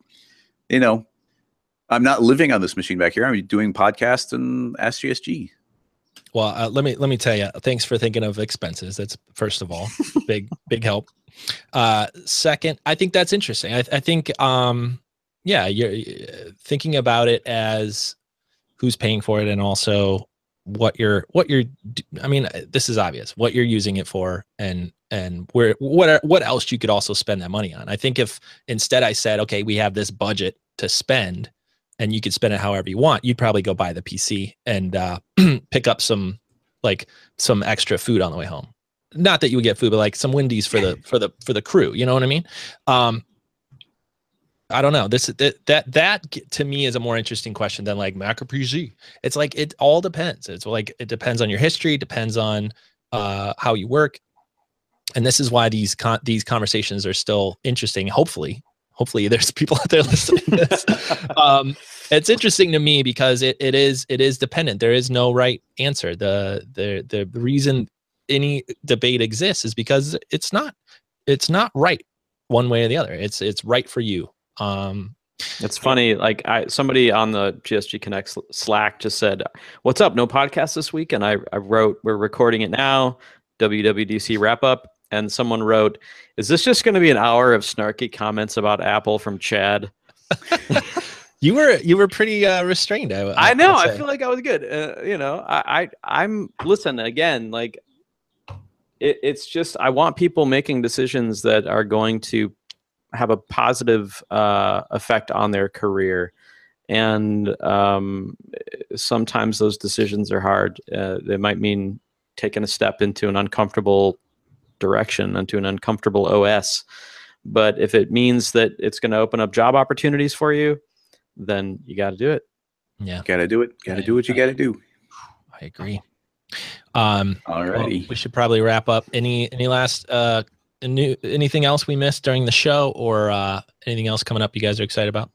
I'm not living on this machine back here. I'm doing podcasts and Ask GSG. Well, let me tell you. Thanks for thinking of expenses. That's first of all big help. Second, I think that's interesting. I think you're thinking about it as who's paying for it, and also what you're. I mean, this is obvious. What you're using it for, and what else you could also spend that money on. I think if instead I said, okay, we have this budget to spend, and you could spend it however you want, you'd probably go buy the PC and pick up some extra food on the way home. Not that you would get food, but like some Wendy's for the crew. You know what I mean? I don't know. That to me is a more interesting question than like Mac or PC. It's like it all depends. It's like it depends on your history, depends on how you work, and this is why these conversations are still interesting. Hopefully there's people out there listening to this. It's interesting to me because it is dependent. There is no right answer. The reason any debate exists is because it's not right one way or the other. It's right for you. It's funny. Like somebody on the GSG Connect Slack just said, "What's up? No podcast this week?" And I wrote, "We're recording it now. WWDC wrap up." And someone wrote, "Is this just going to be an hour of snarky comments about Apple from Chad?" You were pretty restrained. I know. I feel like I was good. I'm listen again. Like it's just I want people making decisions that are going to have a positive effect on their career, and sometimes those decisions are hard. They might mean taking a step into an uncomfortable direction, into an uncomfortable OS. But if it means that it's going to open up job opportunities for you, then you got to do it. Yeah. Got to do it. Got to do what you got to do. I agree. Alrighty. Well, we should probably wrap up. Any last anything else we missed during the show, or anything else coming up you guys are excited about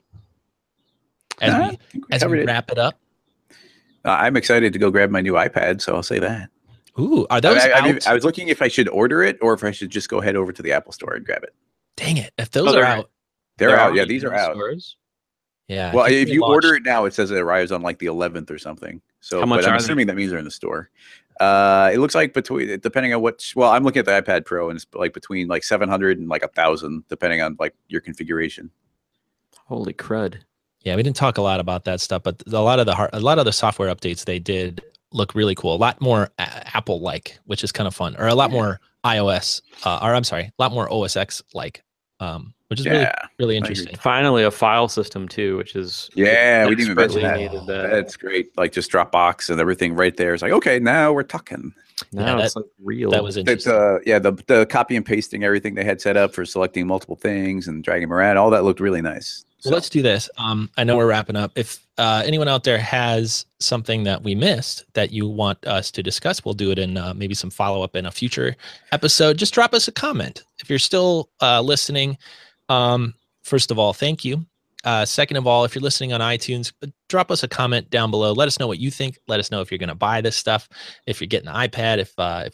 as we wrap it up? I'm excited to go grab my new iPad, so I'll say that. Ooh, are those out? I was looking if I should order it or if I should just go head over to the Apple Store and grab it. Dang it. If those are out. They're out. Yeah, these are out. Stores? Yeah. Well, if you order it now, it says it arrives on like the 11th or something. So How much but I'm are assuming that means they're in the store. It looks like depending on I'm looking at the iPad Pro, and it's like between like 700 and like 1,000, depending on like your configuration. Holy crud. Yeah, we didn't talk a lot about that stuff, but a lot of the software updates they did look really cool. A lot more Apple-like, which is kind of fun, or a lot more iOS, a lot more OS X-like, which is really interesting. Finally, a file system too, which is we didn't even mention desperately that. That's great. Like just Dropbox and everything right there. It's like, okay, now we're talking. Now it's like real. That was interesting. The copy and pasting everything they had set up for selecting multiple things and dragging them around. All that looked really nice. Well, let's do this. I know we're wrapping up. If anyone out there has something that we missed that you want us to discuss, we'll do it in maybe some follow-up in a future episode. Just drop us a comment. If you're still listening, first of all, thank you. Second of all, if you're listening on iTunes, drop us a comment down below. Let us know what you think. Let us know if you're going to buy this stuff, if you're getting an iPad,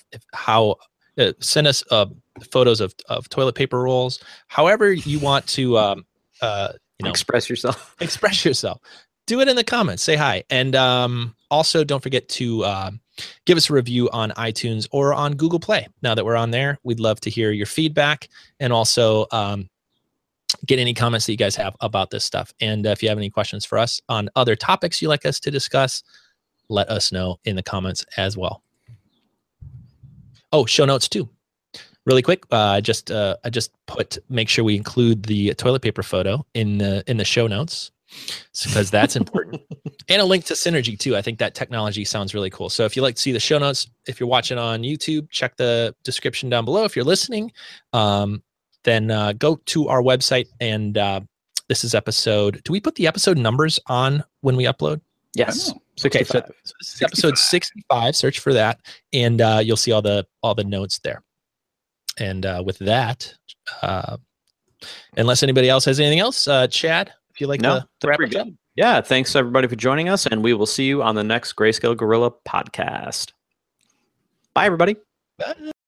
send us photos of toilet paper rolls, however you want to express yourself. Do it in the comments. Say hi. And also don't forget to give us a review on iTunes or on Google Play. Now that we're on there, we'd love to hear your feedback and also get any comments that you guys have about this stuff. And if you have any questions for us on other topics you'd like us to discuss, let us know in the comments as well. Oh, show notes too. Really quick, I just make sure we include the toilet paper photo in the show notes, because that's important. And a link to Synergy too. I think that technology sounds really cool. So if you'd like to see the show notes, if you're watching on YouTube, check the description down below. If you're listening, then go to our website. And this is episode. Do we put the episode numbers on when we upload? Yes. 65. Okay, so this is episode 65. Search for that, and you'll see all the notes there. And with that, unless anybody else has anything else, Chad, if you'd like to wrap it up. Yeah, thanks everybody for joining us, and we will see you on the next Grayscale Gorilla podcast. Bye, everybody. Bye.